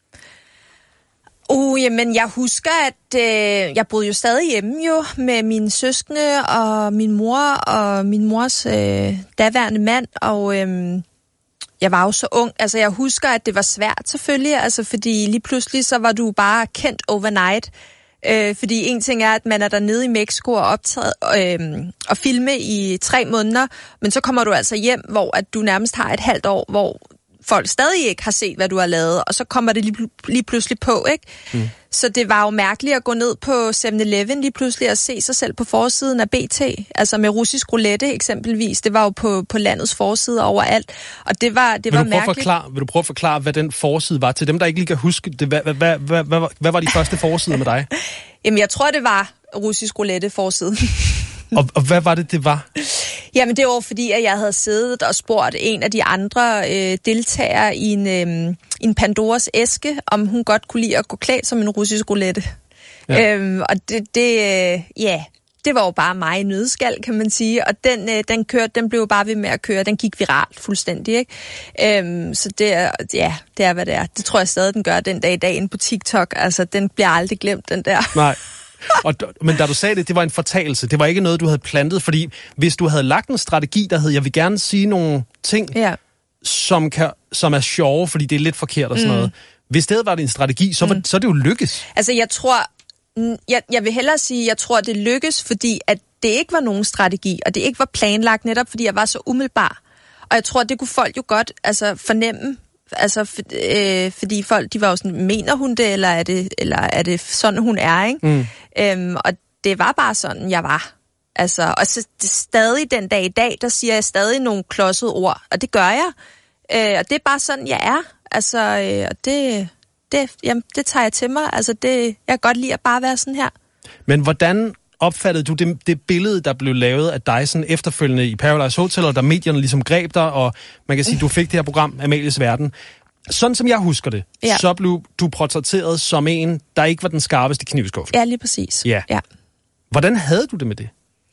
Uh, jamen, jeg husker, at øh, jeg boede jo stadig hjemme jo med mine søskende og min mor og min mors øh, daværende mand, og øh, jeg var jo så ung. Altså, jeg husker, at det var svært selvfølgelig, altså, fordi lige pludselig så var du bare kendt overnight. Øh, fordi en ting er, at man er dernede i Mexico og optaget øh, og filme i tre måneder, men så kommer du altså hjem, hvor at du nærmest har et halvt år, hvor folk stadig ikke har set, hvad du har lavet, og så kommer det lige, lige pludselig på, ikke? Mm. Så det var jo mærkeligt at gå ned på syv eleven lige pludselig og se sig selv på forsiden af B T, altså med russisk roulette eksempelvis. Det var jo på, på landets forside overalt, og det var, det vil var du prøve mærkeligt. Forklare, vil du prøve at forklare, hvad den forside var? Til dem, der ikke lige kan huske det, hvad, hvad, hvad, hvad, hvad, hvad var de første forsider med dig? Jamen, jeg tror, det var russisk roulette forsiden. og, og hvad var det, det var? Jamen, det var fordi, at jeg havde siddet og spurgt en af de andre øh, deltagere i en, øh, en Pandoras æske, om hun godt kunne lide at gå klædt som en russisk roulette. Ja. Øhm, og det, det, øh, ja, det var jo bare mig i nødskal, kan man sige. Og den, øh, den kørte, den blev jo bare ved med at køre. Den gik viralt fuldstændig, ikke? Øhm, så det er, ja, det er, hvad det er. Det tror jeg stadig, den gør den dag i dag inde på TikTok. Altså, den bliver aldrig glemt, den der. Nej. Og, men da du sagde det, det var en fortalelse. Det var ikke noget, du havde plantet, fordi hvis du havde lagt en strategi, der hed, jeg vil gerne sige nogle ting, ja. som, kan, som er sjove, fordi det er lidt forkert og sådan mm. noget. Hvis det var din strategi, så, var, mm. så er det jo lykkes. Altså, jeg tror, jeg, jeg vil hellere sige, jeg tror, det lykkes, fordi at det ikke var nogen strategi, og det ikke var planlagt, netop fordi jeg var så umiddelbar. Og jeg tror, det kunne folk jo godt altså, fornemme. Altså, for, øh, fordi folk, de var jo sådan, mener hun det, eller er det, eller er det sådan, hun er, ikke? Mm. Øhm, og det var bare sådan, jeg var. Altså, og så det, stadig den dag i dag, der siger jeg stadig nogle klodsede ord, og det gør jeg. Øh, og det er bare sådan, jeg er. Altså, øh, og det, det, jamen, det tager jeg til mig. Altså, det, jeg kan godt lide at bare være sådan her. Men hvordan opfattede du det, det billede, der blev lavet af dig sådan efterfølgende i Paradise Hotel, og der medierne ligesom greb dig, og man kan sige, du fik det her program, Amalies Verden. Sådan som jeg husker det, ja. så blev du portrætteret som en, der ikke var den skarpeste kniv i skuffen. Ja, lige præcis. Ja. ja. Hvordan havde du det med det?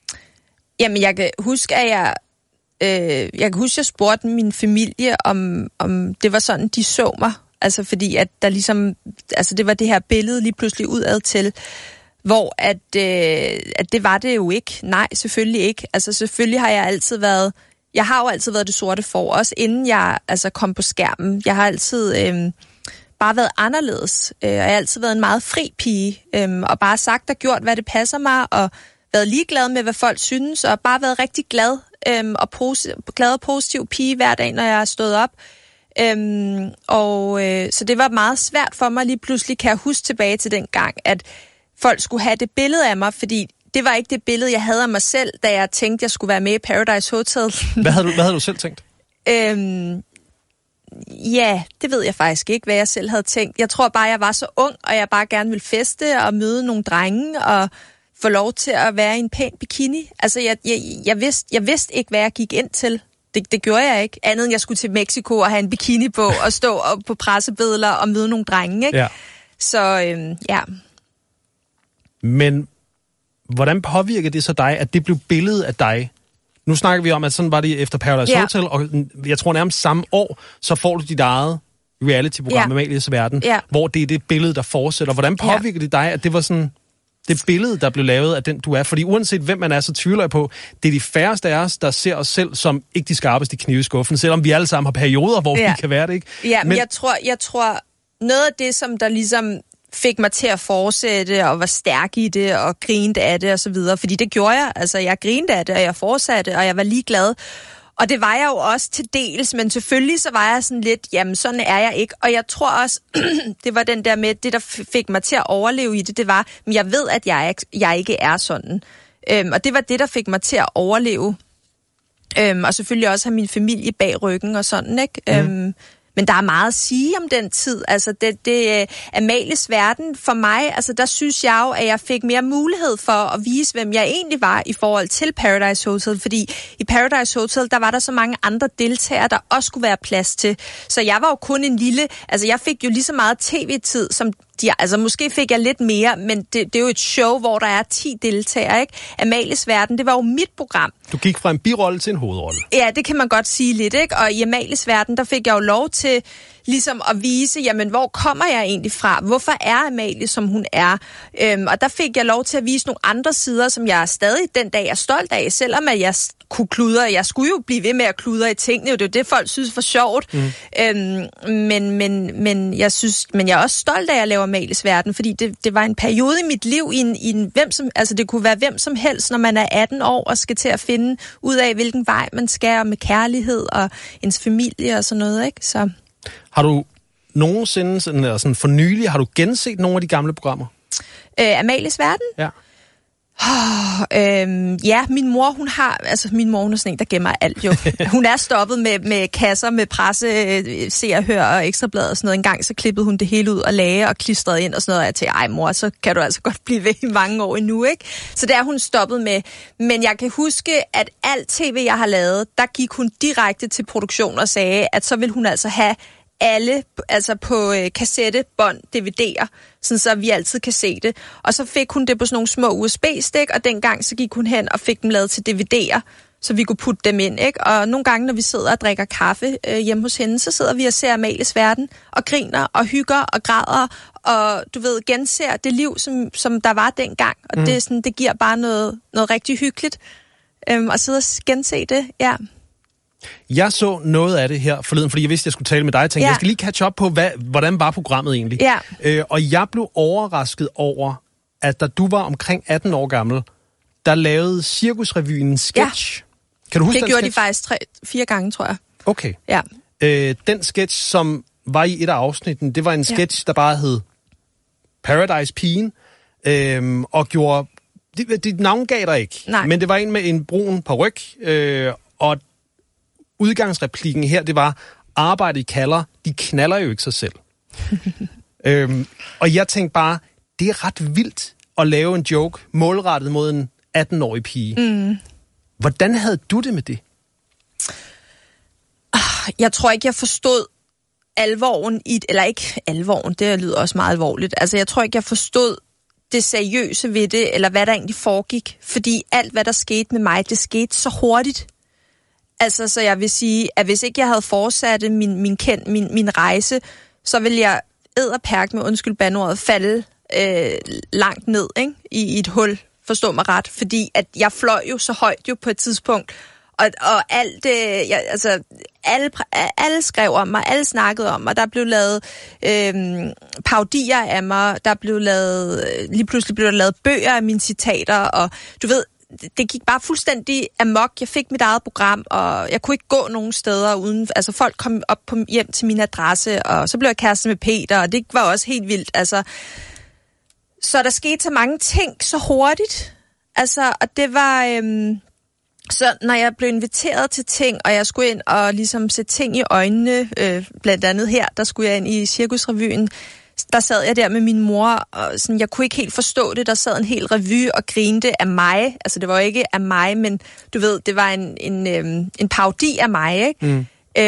Jamen, jeg kan huske, at jeg... Øh, jeg kan huske, at jeg spurgte min familie, om, om det var sådan, de så mig. Altså, fordi at der ligesom... Altså, det var det her billede lige pludselig udad til... Hvor at, øh, at det var det jo ikke. Nej, selvfølgelig ikke. Altså selvfølgelig har jeg altid været, jeg har jo altid været det sorte får, også inden jeg altså, kom på skærmen. Jeg har altid øh, bare været anderledes, øh, og jeg har altid været en meget fri pige, øh, og bare sagt og gjort, hvad det passer mig, og været ligeglad med, hvad folk synes, og bare været rigtig glad, øh, og posi- glad og positiv pige hver dag, når jeg er stået op. Øh, og øh, så det var meget svært for mig lige pludselig, kan jeg huske tilbage til den gang, at folk skulle have det billede af mig, fordi det var ikke det billede, jeg havde af mig selv, da jeg tænkte, jeg skulle være med i Paradise Hotel. Hvad havde du, hvad havde du selv tænkt? øhm, ja, det ved jeg faktisk ikke, hvad jeg selv havde tænkt. Jeg tror bare, jeg var så ung, og jeg bare gerne ville feste og møde nogle drenge og få lov til at være i en pæn bikini. Altså, jeg, jeg, jeg, vidste, jeg vidste ikke, hvad jeg gik ind til. Det, det gjorde jeg ikke. Andet end jeg skulle til Mexico og have en bikini på og stå op på pressebilleder og møde nogle drenge, ikke? Ja. Så, øhm, ja. Men hvordan påvirker det så dig, at det blev billedet af dig? Nu snakker vi om, at sådan var det efter Paradise Ja. Hotel, og jeg tror nærmest samme år, så får du dit eget reality-program, Ja. Amalies Verden, Ja. hvor det er det billede, der fortsætter. Hvordan påvirker det dig, at det var sådan det billede, der blev lavet af den, du er? Fordi uanset hvem man er, så tvivler jeg på, det er de færreste af os, der ser os selv som ikke de skarpeste knive i skuffen, selvom vi alle sammen har perioder, hvor Ja. vi kan være det, ikke? Ja, men, men jeg tror, jeg tror, noget af det, som der ligesom fik mig til at fortsætte og var stærk i det og grinte af det og så videre, fordi det gjorde jeg. Altså, jeg grinte af det, og jeg fortsatte, og jeg var ligeglad. Og det var jeg jo også til dels, men selvfølgelig så var jeg sådan lidt, jamen sådan er jeg ikke. Og jeg tror også, det var den der med, det der fik mig til at overleve i det, det var, men jeg ved, at jeg, jeg ikke er sådan. Øhm, og det var det, der fik mig til at overleve. Øhm, og selvfølgelig også have min familie bag ryggen og sådan, ikke? Mm. Øhm, men der er meget at sige om den tid. Altså, det, det Amalies Verden for mig, altså der synes jeg jo, at jeg fik mere mulighed for at vise, hvem jeg egentlig var i forhold til Paradise Hotel. Fordi i Paradise Hotel, der var der så mange andre deltagere, der også skulle være plads til. Så jeg var jo kun en lille, altså jeg fik jo lige så meget tv-tid, som de, altså måske fik jeg lidt mere, men det, det er jo et show, hvor der er ti deltagere, ikke? Amalies Verden, det var jo mit program. Du gik fra en birolle til en hovedrolle. Ja, det kan man godt sige lidt, ikke? Og i Amalies Verden, der fik jeg jo lov til ligesom at vise, jamen, hvor kommer jeg egentlig fra? Hvorfor er Amalie, som hun er? Øhm, og der fik jeg lov til at vise nogle andre sider, som jeg stadig den dag er stolt af, selvom at jeg kunne kludre. Jeg skulle jo blive ved med at kludre i tingene, det er jo det, folk synes var sjovt. Mm. Øhm, men, men, men, jeg synes, men jeg er også stolt af at lave Amalies Verden, fordi det, det var en periode i mit liv, i en, i en, hvem som, altså det kunne være hvem som helst, når man er atten år og skal til at finde ud af, hvilken vej man skal, og med kærlighed og ens familie og sådan noget, ikke? Så... Har du nogensinde, sådan, eller sådan for nylig, har du genset nogle af de gamle programmer? Øh, Amalies Verden? Ja. Oh, øhm, ja, min mor, hun har, altså min mor, hun er sådan en, der gemmer alt jo. Hun er stoppet med, med kasser, med presse, se og hør og ekstrablad og sådan noget. En gang så klippede hun det hele ud og lagde og klistrede ind og sådan noget. Og jeg tænkte, ej mor, så kan du altså godt blive ved i mange år endnu, ikke? Så det er hun stoppet med. Men jeg kan huske, at alt tv, jeg har lavet, der gik hun direkte til produktion og sagde, at så vil hun altså have alle, altså på øh, kassettebånd, D V D'er, sådan så vi altid kan se det. Og så fik hun det på sådan nogle små U S B-stik, og dengang så gik hun hen og fik dem lavet til D V D'er, så vi kunne putte dem ind, ikke? Og nogle gange, når vi sidder og drikker kaffe øh, hjemme hos hende, så sidder vi og ser Amalies Verden, og griner, og hygger, og græder, og du ved, genser det liv, som, som der var dengang. Og mm. det, er sådan, det giver bare noget, noget rigtig hyggeligt øhm, at sidde og gense det, ja. Jeg så noget af det her forleden, fordi jeg vidste, at jeg skulle tale med dig. Jeg tænkte, ja. jeg skal lige catch up på, hvad, hvordan var programmet egentlig? Ja. Øh, og jeg blev overrasket over, at da du var omkring atten år gammel, der lavede Cirkusrevyen en sketch. Ja. Kan du huske det den gjorde sketch? de faktisk tre, fire gange, tror jeg. Okay. Ja. Øh, den sketch, som var i et af afsnitten, det var en sketch, ja. der bare hed Paradise Pigen, øh, og gjorde... Dit, dit navn gav der ikke, Nej. men det var en med en brun paryk, øh, og udgangsreplikken her, det var, arbejde I kalder, de knaller jo ikke sig selv. øhm, og jeg tænkte bare, det er ret vildt at lave en joke målrettet mod en atten-årig pige. Mm. Hvordan havde du det med det? Jeg tror ikke, jeg forstod alvoren i... Eller ikke alvoren, det lyder også meget alvorligt. Altså, jeg tror ikke, jeg forstod det seriøse ved det, eller hvad der egentlig foregik. Fordi alt, hvad der skete med mig, det skete så hurtigt. Altså, så jeg vil sige, at hvis ikke jeg havde fortsat min, min, kend, min, min rejse, så ville jeg edderperk med, undskyld bandeordet, falde øh, langt ned, ikke? I, i et hul, forstå mig ret. Fordi at jeg fløj jo så højt jo på et tidspunkt, og, og alt, øh, jeg, altså, alle, alle skrev om mig, alle snakkede om mig, der blev lavet øh, parodier af mig, der blev lavet, lige pludselig blev der lavet bøger af mine citater, og du ved, det gik bare fuldstændig amok. Jeg fik mit eget program, og jeg kunne ikke gå nogen steder uden... Altså, folk kom op på, hjem til min adresse, og så blev jeg kæreste med Peter, og det var også helt vildt. Altså, så der skete så mange ting så hurtigt. Altså, og det var... Øhm, Så når jeg blev inviteret til ting, og jeg skulle ind og ligesom sætte ting i øjnene, øh, blandt andet her, der skulle jeg ind i Cirkusrevyen, der sad jeg der med min mor, og sådan, jeg kunne ikke helt forstå det. Der sad en hel revy og grinte af mig. Altså, det var ikke af mig, men du ved, det var en, en, øhm, en parodi af mig, ikke? Mm. Øh,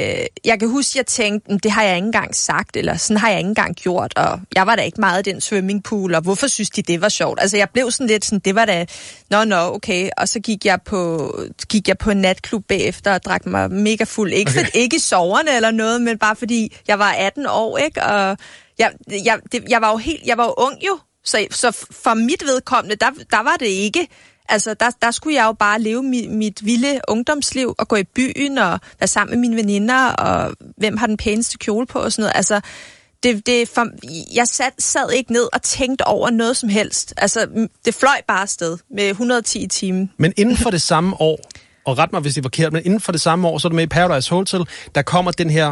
jeg kan huske, jeg tænkte, det har jeg ikke engang sagt, eller sådan har jeg ikke engang gjort, og jeg var da ikke meget i den swimmingpool, og hvorfor synes de, det var sjovt? Altså, jeg blev sådan lidt sådan, det var da, nå, nå, okay, og så gik jeg på, gik jeg på en natklub bagefter og drak mig mega fuld. Ikke, okay. for, ikke i soverne eller noget, men bare fordi jeg var atten år, ikke? Og jeg, jeg, det, jeg var jo helt, jeg var jo ung jo, så, så for mit vedkommende, der, der var det ikke. Altså, der, der skulle jeg jo bare leve mit, mit vilde ungdomsliv og gå i byen og være sammen med mine veninder og hvem har den pæneste kjole på og sådan noget. Altså, det, det for, jeg sad, sad ikke ned og tænkte over noget som helst. Altså, det fløj bare afsted med et hundrede og ti i timen. Men inden for det samme år, og ret mig hvis det var forkert, men inden for det samme år, så er du med i Paradise Hotel, der kommer den her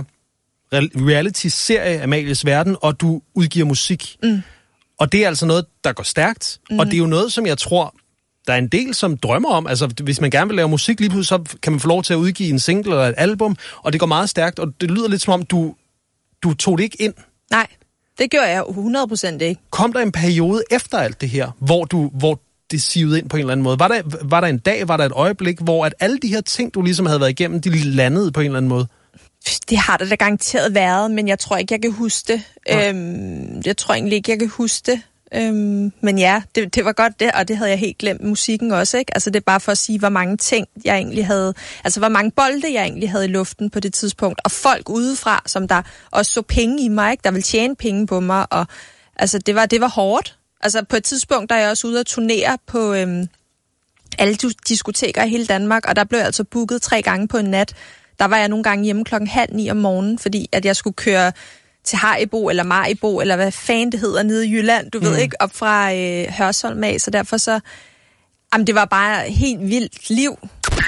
reality-serie Amalies Verden, og du udgiver musik. Mm. Og det er altså noget, der går stærkt, mm. og det er jo noget, som jeg tror, der er en del, som drømmer om, altså hvis man gerne vil lave musik lige pludselig, så kan man få lov til at udgive en single eller et album, og det går meget stærkt, og det lyder lidt som om, du, du tog det ikke ind. Nej, det gør jeg hundrede procent ikke. Kom der en periode efter alt det her, hvor du hvor det sivede ind på en eller anden måde? Var der, var der en dag, var der et øjeblik, hvor at alle de her ting, du ligesom havde været igennem, de landede på en eller anden måde? Det har der da garanteret været, men jeg tror ikke, jeg kan huske det. Ja. Øhm, jeg tror egentlig ikke, jeg kan huske det. Øhm, men ja, det, det var godt det, og det havde jeg helt glemt musikken også, ikke? Altså det er bare for at sige, hvor mange ting jeg egentlig havde, altså hvor mange bolde jeg egentlig havde i luften på det tidspunkt, og folk udefra, som der også så penge i mig, ikke? Der ville tjene penge på mig, og altså det var, det var hårdt. Altså på et tidspunkt, der er jeg også ude at turnere på øhm, alle diskoteker i hele Danmark, og der blev jeg altså booket tre gange på en nat. Der var jeg nogle gange hjemme klokken halv ni om morgenen, fordi at jeg skulle køre til Haribo eller Maribo, eller hvad fanden det hedder, nede i Jylland, du mm. ved ikke, op fra øh, Hørsholm af, så derfor så, jamen det var bare helt vildt liv.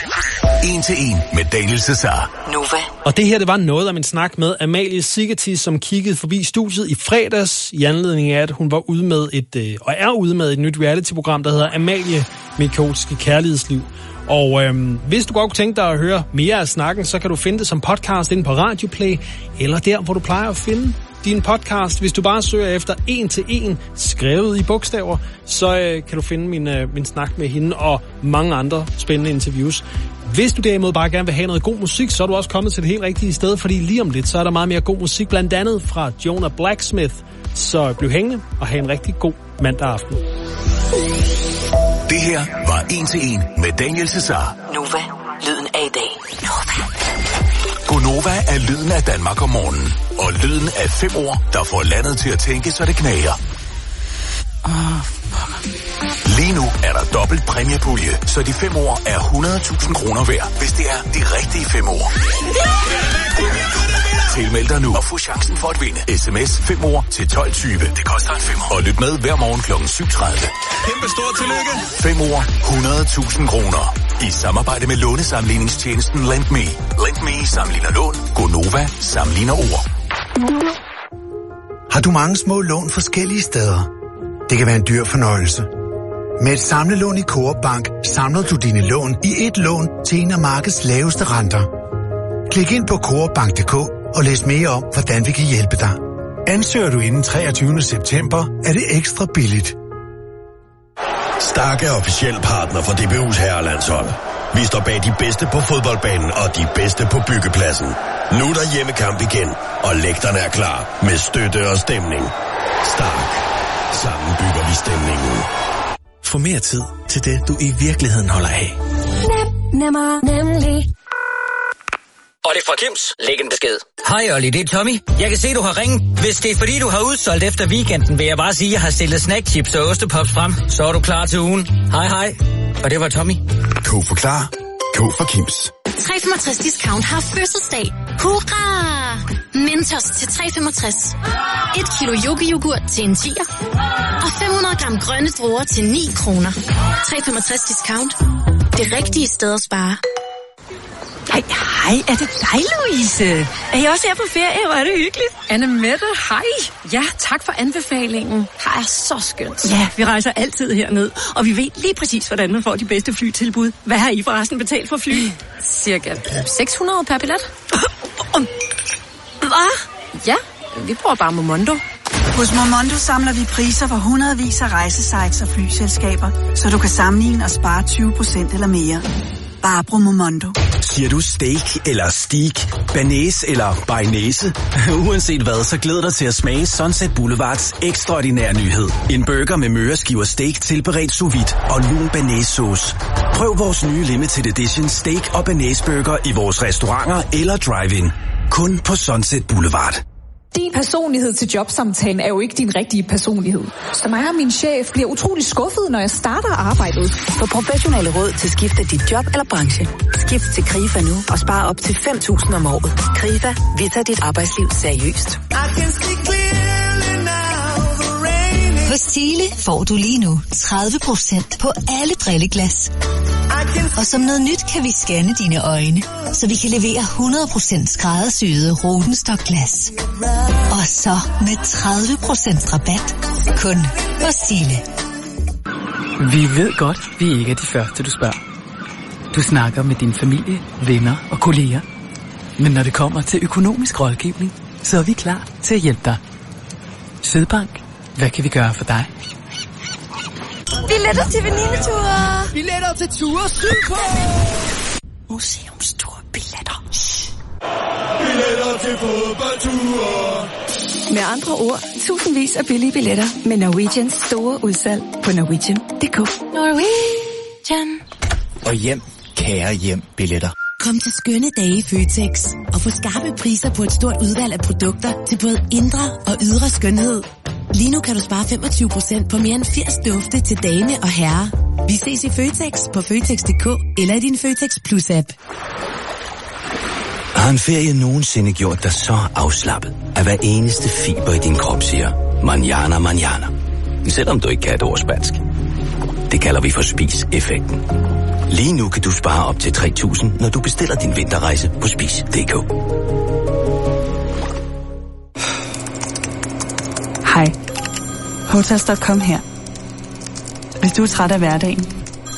En til en med Daniel Cesar. Nova. Og det her, det var noget af en snak med Amalie Sigeti, som kiggede forbi studiet i fredags, i anledning af, at hun var ude med et, øh, og er ude med et nyt reality-program, der hedder Amalie Mit Kaotiske Kærlighedsliv. Og øhm, hvis du godt kunne tænke dig at høre mere af snakken, så kan du finde det som podcast inde på Radioplay, eller der, hvor du plejer at finde din podcast. Hvis du bare søger efter en til en, skrevet i bogstaver, så øh, kan du finde min, øh, min snak med hende og mange andre spændende interviews. Hvis du derimod bare gerne vil have noget god musik, så er du også kommet til det helt rigtige sted, fordi lige om lidt, så er der meget mere god musik, blandt andet fra Jonah Blacksmith. Så bliv hængende og have en rigtig god mandag aften. Det her var En til en med Daniel Cesar. Nova, lyden af i dag. Nova. Gonova er lyden af Danmark om morgenen. Og lyden af fem ord, der får landet til at tænke, så det knager. Oh, Lige nu er der dobbelt præmiepulje, så de fem ord er hundrede tusind kroner værd, hvis det er de rigtige fem ord. Tilmeld dig nu og få chancen for at vinde. Sms fem ord til tolv tyve. Det koster en femmer. Og lyt med hver morgen klokken syv tredive. Kæmpe stort tillykke. fem ord, hundrede tusind kroner. I samarbejde med lånesamligningstjenesten LendMe. LendMe sammenligner lån. Gonova sammenligner ord. Har du mange små lån forskellige steder? Det kan være en dyr fornøjelse. Med et samlelån i Coop Bank samler du dine lån i et lån til en af markedets laveste renter. Klik ind på coop bank punktum d k og læs mere om, hvordan vi kan hjælpe dig. Ansøger du inden treogtyvende september, er det ekstra billigt. Stark er officiel partner for D B U's herrelandshold. Vi står bag de bedste på fodboldbanen og de bedste på byggepladsen. Nu er der hjemmekamp igen, og lægterne er klar med støtte og stemning. Stark. Sammen bygger vi stemningen. Få mere tid til det, du i virkeligheden holder af. Nem, nemmer, nemlig. Olli fra Kims, læg en besked. Hej Olli, det er Tommy. Jeg kan se, du har ringet. Hvis det er fordi, du har udsolgt efter weekenden, vil jeg bare sige, at jeg har stillet snackchips og ostepops frem. Så er du klar til ugen. Hej hej. Og det var Tommy. K for klar. K for Kims. tre komma femogtres Discount har fødselsdag. Hurra! Mentos til tre komma femogtres. Et kilo yoghurt til en tier. Og fem hundrede gram grønne druer til ni kroner. tre komma femogtres Discount. Det rigtige sted at spare. Hej, hej, er det dig, Louise? Er I også her på ferie? Hvor er det hyggeligt. Annemette, hej. Ja, tak for anbefalingen. Her er så skønt. Ja, vi rejser altid herned, og vi ved lige præcis, hvordan man får de bedste flytilbud. Hvad har I forresten betalt for fly? Cirka seks hundrede per billet. Hvad? Ja, vi bruger bare Momondo. Hos Momondo samler vi priser for hundredvis af rejsesites og flyselskaber, så du kan sammenligne og spare tyve procent eller mere. Bare brug Momondo. Siger du steak eller steak, banæse eller bearnaise? Uanset hvad, så glæder dig til at smage Sunset Boulevards ekstraordinære nyhed. En burger med møreskiver steak tilberedt sous vide og lun banæssauce. Prøv vores nye limited edition steak og banæsburger i vores restauranter eller drive-in. Kun på Sunset Boulevard. Din personlighed til jobsamtalen er jo ikke din rigtige personlighed. Så mig og min chef bliver utrolig skuffet, når jeg starter arbejdet. Få professionelle råd til skift af dit job eller branche. Skift til Krifa nu og spar op til fem tusind om året. Krifa, vi tager dit arbejdsliv seriøst. Hos Thiele får du lige nu tredive procent på alle brilleglas. Og som noget nyt kan vi scanne dine øjne, så vi kan levere hundrede procent skræddersyede Rodenstock-glas. Og så med tredive procent rabat kun hos Thiele. Vi ved godt, vi ikke er de første, du spørger. Du snakker med din familie, venner og kolleger. Men når det kommer til økonomisk rådgivning, så er vi klar til at hjælpe dig. Sydbank. Hvad kan vi gøre for dig? Billetter til venineture. Billetter til ture sydpå. Museumstur billetter. Billetter til fodboldture. Med andre ord, tusindvis af billige billetter med Norwegians store udsalg på norwegian punktum d k. Norwegian. Og hjem, kære hjem, billetter. Kom til skønne dage i Føtex og få skarpe priser på et stort udvalg af produkter til både indre og ydre skønhed. Lige nu kan du spare femogtyve procent på mere end firs dufte til dame og herre. Vi ses i Føtex på Føtex punktum d k eller i din Føtex Plus-app. Har en ferie nogensinde gjort dig så afslappet, at hver eneste fiber i din krop siger, manjana, manjana. Selvom du ikke kan et ord spansk. Det kalder vi for spis-effekten. Lige nu kan du spare op til tre tusind, når du bestiller din vinterrejse på spis punktum d k. Hej. Hotels punktum com her. Hvis du er træt af hverdagen,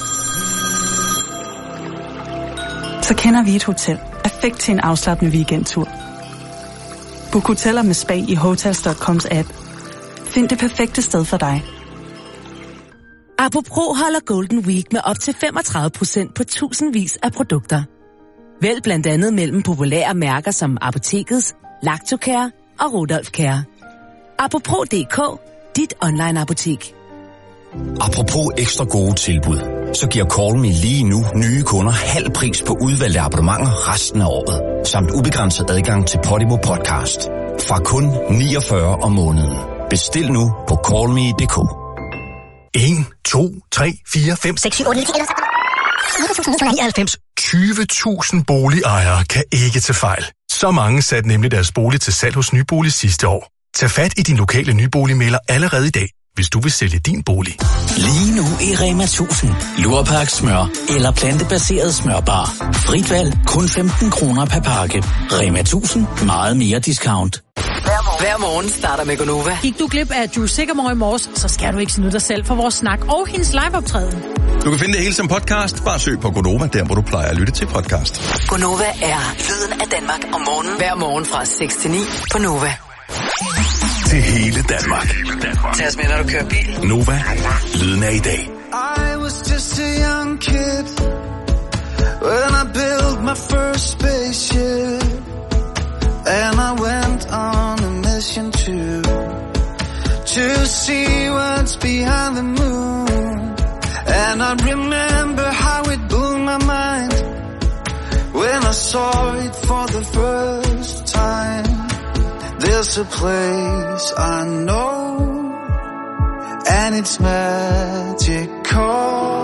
så kender vi et hotel. Perfekt til en afslappende weekendtur. Book hoteller med spa i Hotels punktum coms app. Find det perfekte sted for dig. Apropos holder Golden Week med op til femogtredive procent på tusindvis af produkter. Vælg blandt andet mellem populære mærker som Apotekets, Lactocare og Rudolf Care. Apropos punktum d k, dit online-apotek. Apropos ekstra gode tilbud, så giver Call Me lige nu nye kunder halv pris på udvalgte abonnementer resten af året, samt ubegrænset adgang til Podimo Podcast. Fra kun niogfyrre om måneden. Bestil nu på call me punktum d k. en, to, tre, fire, fem, seks, syv, otte, ni, tyve tusind boligejere kan ikke tage fejl. Så mange satte nemlig deres bolig til salg hos Nybolig sidste år. Tag fat i din lokale nyboligmægler allerede i dag, hvis du vil sælge din bolig. Lige nu i Rema tusind. Lurpak smør eller plantebaseret smørbar. Frit valg, kun femten kroner per pakke. Rema tusind. Meget mere discount. Hver morgen starter med Gonova. Gik du glip af Juice Sikkermorgen i morges, så skal du ikke snyde dig selv for vores snak og hendes liveoptræden. Du kan finde det hele som podcast. Bare søg på Gonova, der hvor du plejer at lytte til podcast. Gonova er lyden af Danmark om morgenen. Hver morgen fra seks til ni på Nova. Til hele Danmark. Tag os med, når du kører bil. Nova, lyden af i dag. I was just a young kid when I built my first spaceship, and I went on a mission to to see what's behind the moon. And I remember how it blew my mind when I saw it for the first time. There's a place I know, and it's magical.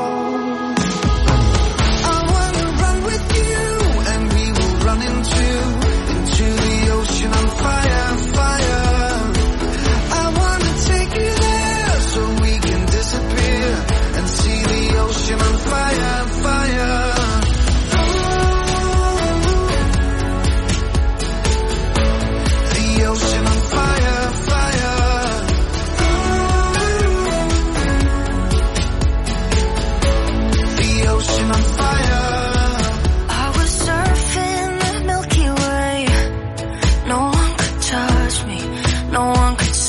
I wanna run with you, and we will run into, into the ocean on fire, fire. I wanna take you there, so we can disappear, and see the ocean on fire, fire. Oh,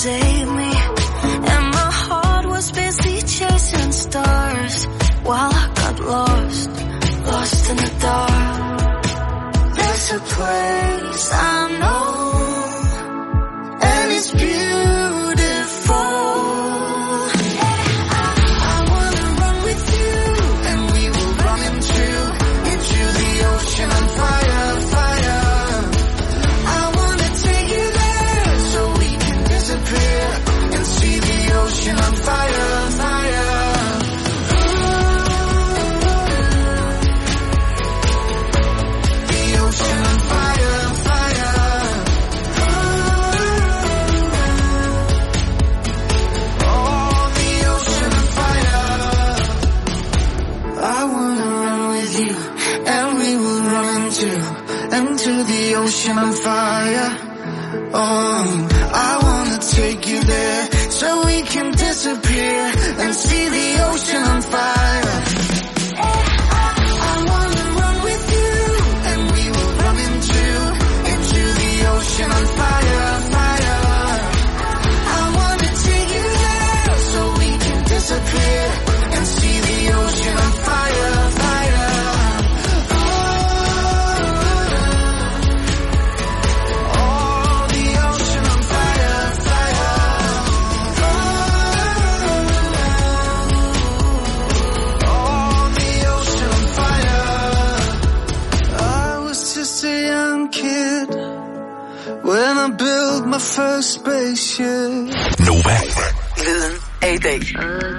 save me. And my heart was busy chasing stars while I got lost, lost in the dark. There's a place I know, and it's beautiful. Ocean on fire. Oh, I wanna take you there so we can disappear and see the ocean on fire. I wanna run with you and we will run into, into the ocean on fire, fire. I wanna take you there so we can disappear and see the ocean on fire, fire. When I built my first spaceship. Nova. Lyden af i dag.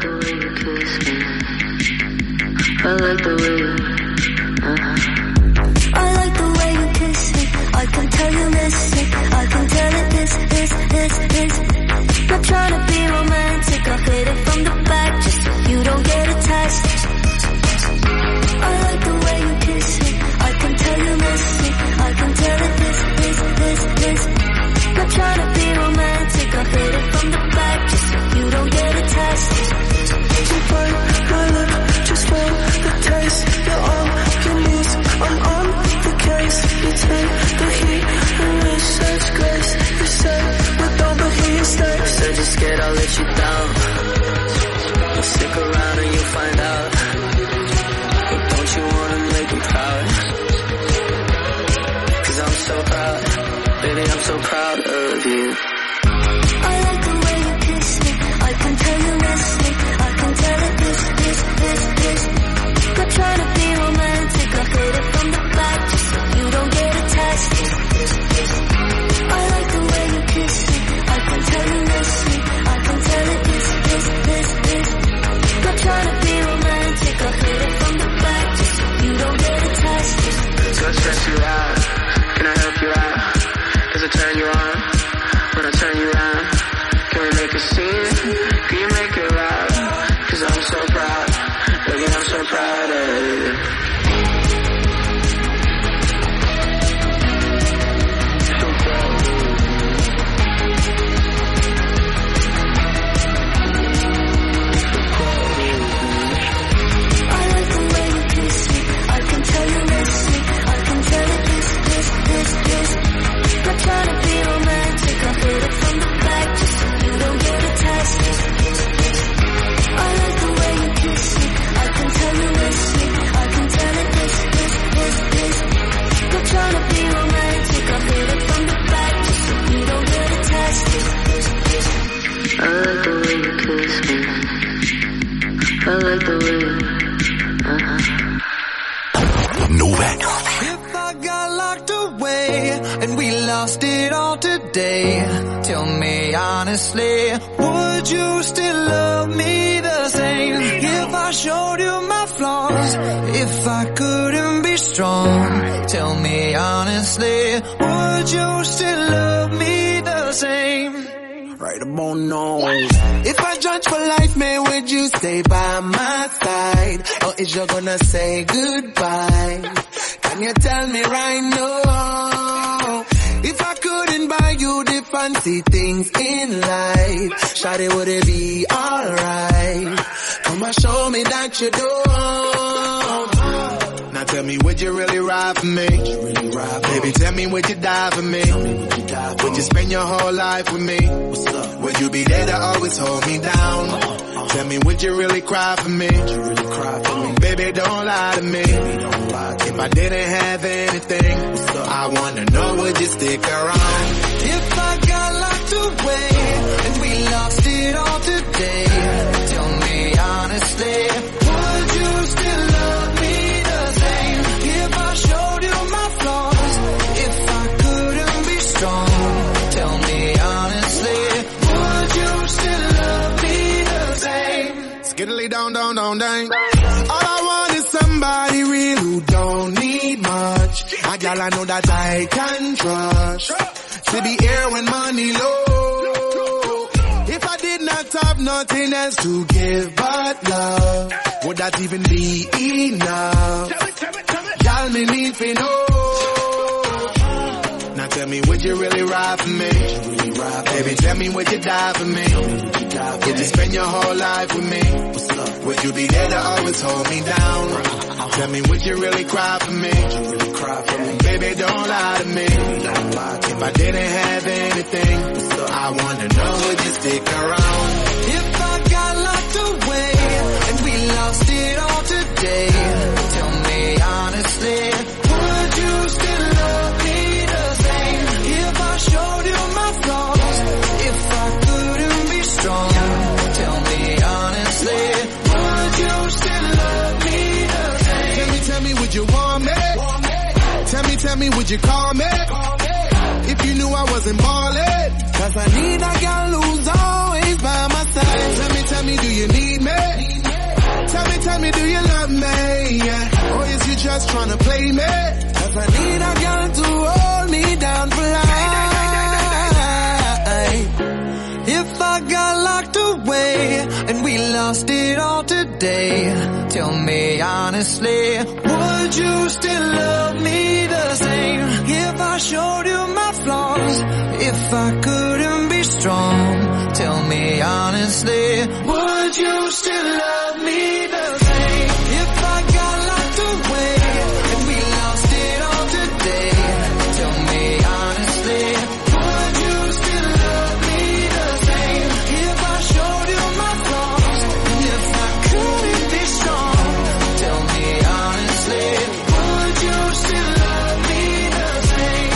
I like the way you uh-huh. I like the way you kiss me. I can tell you miss it. I can tell it this, this, this, this. Not trying to be romantic. I'll hit it from the back just so you don't get attached. I like the way you kiss me. I can tell you miss it. I can tell it this, this, this, this. Not trying to be romantic. I'll hit it from the back just so you don't get attached. You bite my lip just for the taste. You're all you need. I'm on the case. You take the heat and wish such grace. You say with all the heat stays. Said you're scared I'll let you down. But stick around and you'll find out. But don't you wanna make me proud? Cause I'm so proud. Baby, I'm so proud of you. I like the way you kiss me. I can tell you miss me. I can tell it this, this, this, this. Not trying to be romantic. I'll hit it from the back just so you don't get attached. I like the way you kiss me. I can tell you miss me. I can tell it this, this, this, this. Not trying to be romantic. I'll hit it from the back just so you don't get attached. What stress you out? Can I help you out? Does it turn you on? When I turn you on, can we make a scene? Can you make it loud? Cause I'm so proud, baby, I'm so proud of you. So proud. I like the way you kiss me. I can tell you miss me. I can tell it this, this, this, this. Not trying to be romantic. I'll hit it from the back just so you don't get attached. I like the way you kiss me. I can tell you miss me. I can tell it this, this, this, this. Not trying to be romantic. I'll hit it from the back just so you don't get attached. I like the way you kiss me. I like the way you uh-huh. Nova. If I got locked away and we lost it all today, tell me honestly, would you still love me the same? If I showed you my flaws, if I couldn't be strong, tell me honestly, would you still love me the same? Right about now. If I judge for life, man, would you stay by my side? Or is you gonna say goodbye? Can you tell me right now? If I couldn't buy you the fancy things in life, shawty, would it be alright? Come and show me that you don't. Now tell me, would you really ride for me? Really ride for Baby, tell me, would you die for me? me would, you die for would you spend your whole life with me? Would you be there to always hold me down? Uh-huh. Tell me, would you really cry for me? Would you really cry for me? Baby, don't lie to me. Baby, don't lie to if me. I didn't have anything, I wanna know, would you stick around? If I got locked away and we lost it all today, tell me honestly, would you still love me the same? If I showed you my flaws, if I couldn't be strong, tell me honestly, would you still love me the same? Skiddly down, down, down, down. All I want is somebody real who don't need much. A girl I know that I can trust. To be here when money low. If I did not have nothing else to give but love, would that even be enough? Y'all me need to know. Now tell me, would you really ride for me? Baby, tell me, would you die for me? Would you spend your whole life with me? Would you be there to always hold me down? Tell me, would you really cry for me? Baby, don't lie to me. If I didn't have anything, I wanna know, would you stick around? If I got locked away and we lost it all today, tell me honestly, would you still love me the same? If I showed you my flaws, if I couldn't be strong, tell me honestly, would you still love me the same? Tell me, tell me, would you want me? Tell me, tell me, would you call me? If you knew I wasn't ballin', cause I need a girl who's always by my side. Tell me, tell me, do you need me? Tell me, tell me, do you love me? Yeah. Or is you just tryna play me? Cause I need a girl to hold me down for life. If I got locked away and we lost it all today, tell me honestly, would you still love me the same? If I showed you my flaws, if I couldn't be strong, tell me honestly, would you still love me the same? If I got locked away and we lost it all today, tell me honestly, would you still love me the same? If I showed you my flaws, and if I couldn't be strong, tell me honestly, would you still love me the same?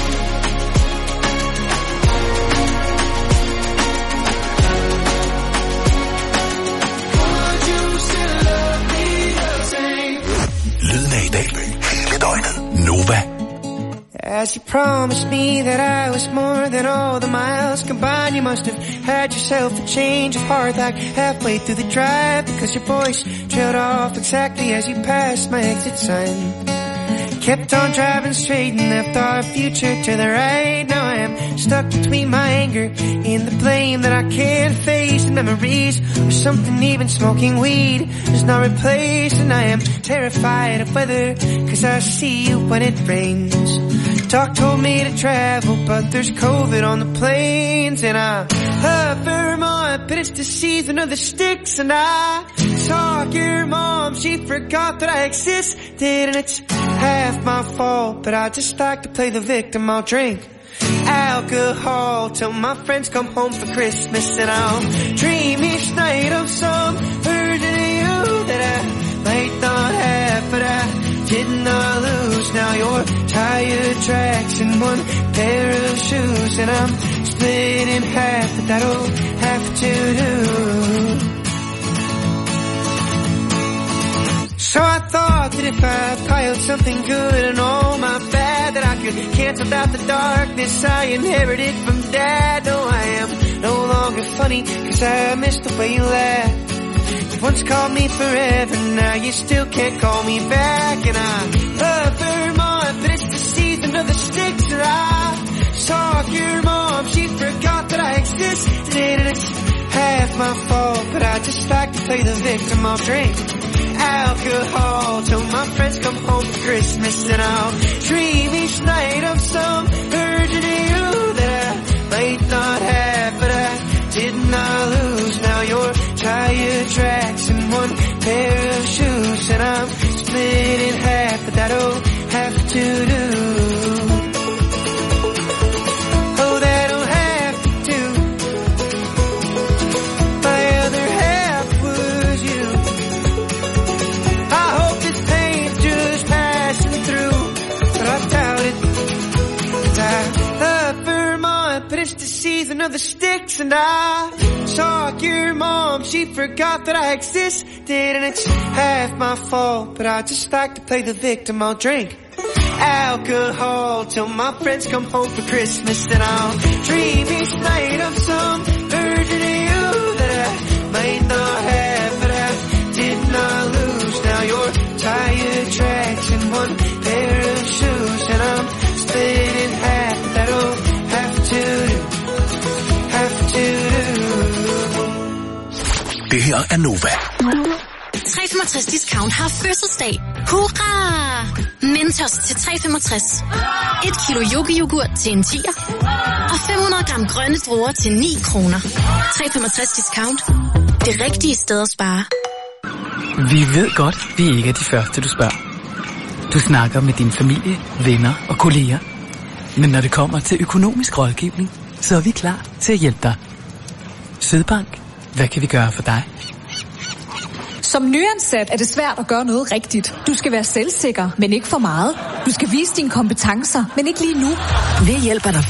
Would you still love me the same? Lyden af i dag. Hele døgnet. Nova. As you promised me that I was more than all the miles combined, you must have had yourself a change of heart like halfway through the drive, because your voice trailed off exactly as you passed my exit sign. Kept on driving straight and left our future to the right. Now I am stuck between my anger and the blame that I can't face, and memories of something even smoking weed does not replace. And I am terrified of weather, cause I see you when it rains. Doc told me to travel, but there's COVID on the planes. And I love Vermont, but it's the season of the sticks. And I talk your mom, she forgot that I existed. And it's half my fault, but I just like to play the victim. I'll drink alcohol till my friends come home for Christmas, and I'll dream each night of some version of you that I might not have, but I did not lose. Now your tire tracks in one pair of shoes, and I'm split in half, but that'll have to do. So I thought that if I piled something good and all my bad, that I could cancel out the darkness I inherited from Dad. No, I am no longer funny, cause I missed the way you laughed. You once called me forever, now you still can't call me back. And I love Vermont, but it's the season of the sticks. And I saw your mom, she forgot that I existed. And it's half my fault, but I just like to play the victim. I'll drink alcohol till my friends come home for Christmas, and I'll dream each night of some version of you that I might not have, but I did not lose. Now your tire tracks in one pair of shoes, and I'm split in half, but that I'll have to do. Oh, that I'll have to do. My other half was you. I hope this pain's just passing through, but I doubt it. I love Vermont, but it's the season of the sticks, and I saw your mom, she forgot that I existed, and it's half my fault, but I just like to play the victim. I'll drink alcohol till my friends come home for Christmas, and I'll dream each night of some version of you that I might not have, but I did not lose. Now your tire tracks in one pair of shoes, and I'm split in half. That'll have to do, have to do. Det her er Nova. tre femogtres Discount har fødselsdag. Hurra! Mentos til tre femogtres. Et kilo yoghurt til en tier. Og fem hundrede gram grønne druer til ni kroner. tre femogtres Discount. Det rigtige sted at spare. Vi ved godt, vi ikke er de første, du spørger. Du snakker med din familie, venner og kolleger. Men når det kommer til økonomisk rådgivning, så er vi klar til at hjælpe dig. Sydbank. Hvad kan vi gøre for dig? Som nyansat er det svært at gøre noget rigtigt. Du skal være selvsikker, men ikke for meget. Du skal vise dine kompetencer, men ikke lige nu. Ved hjælp er der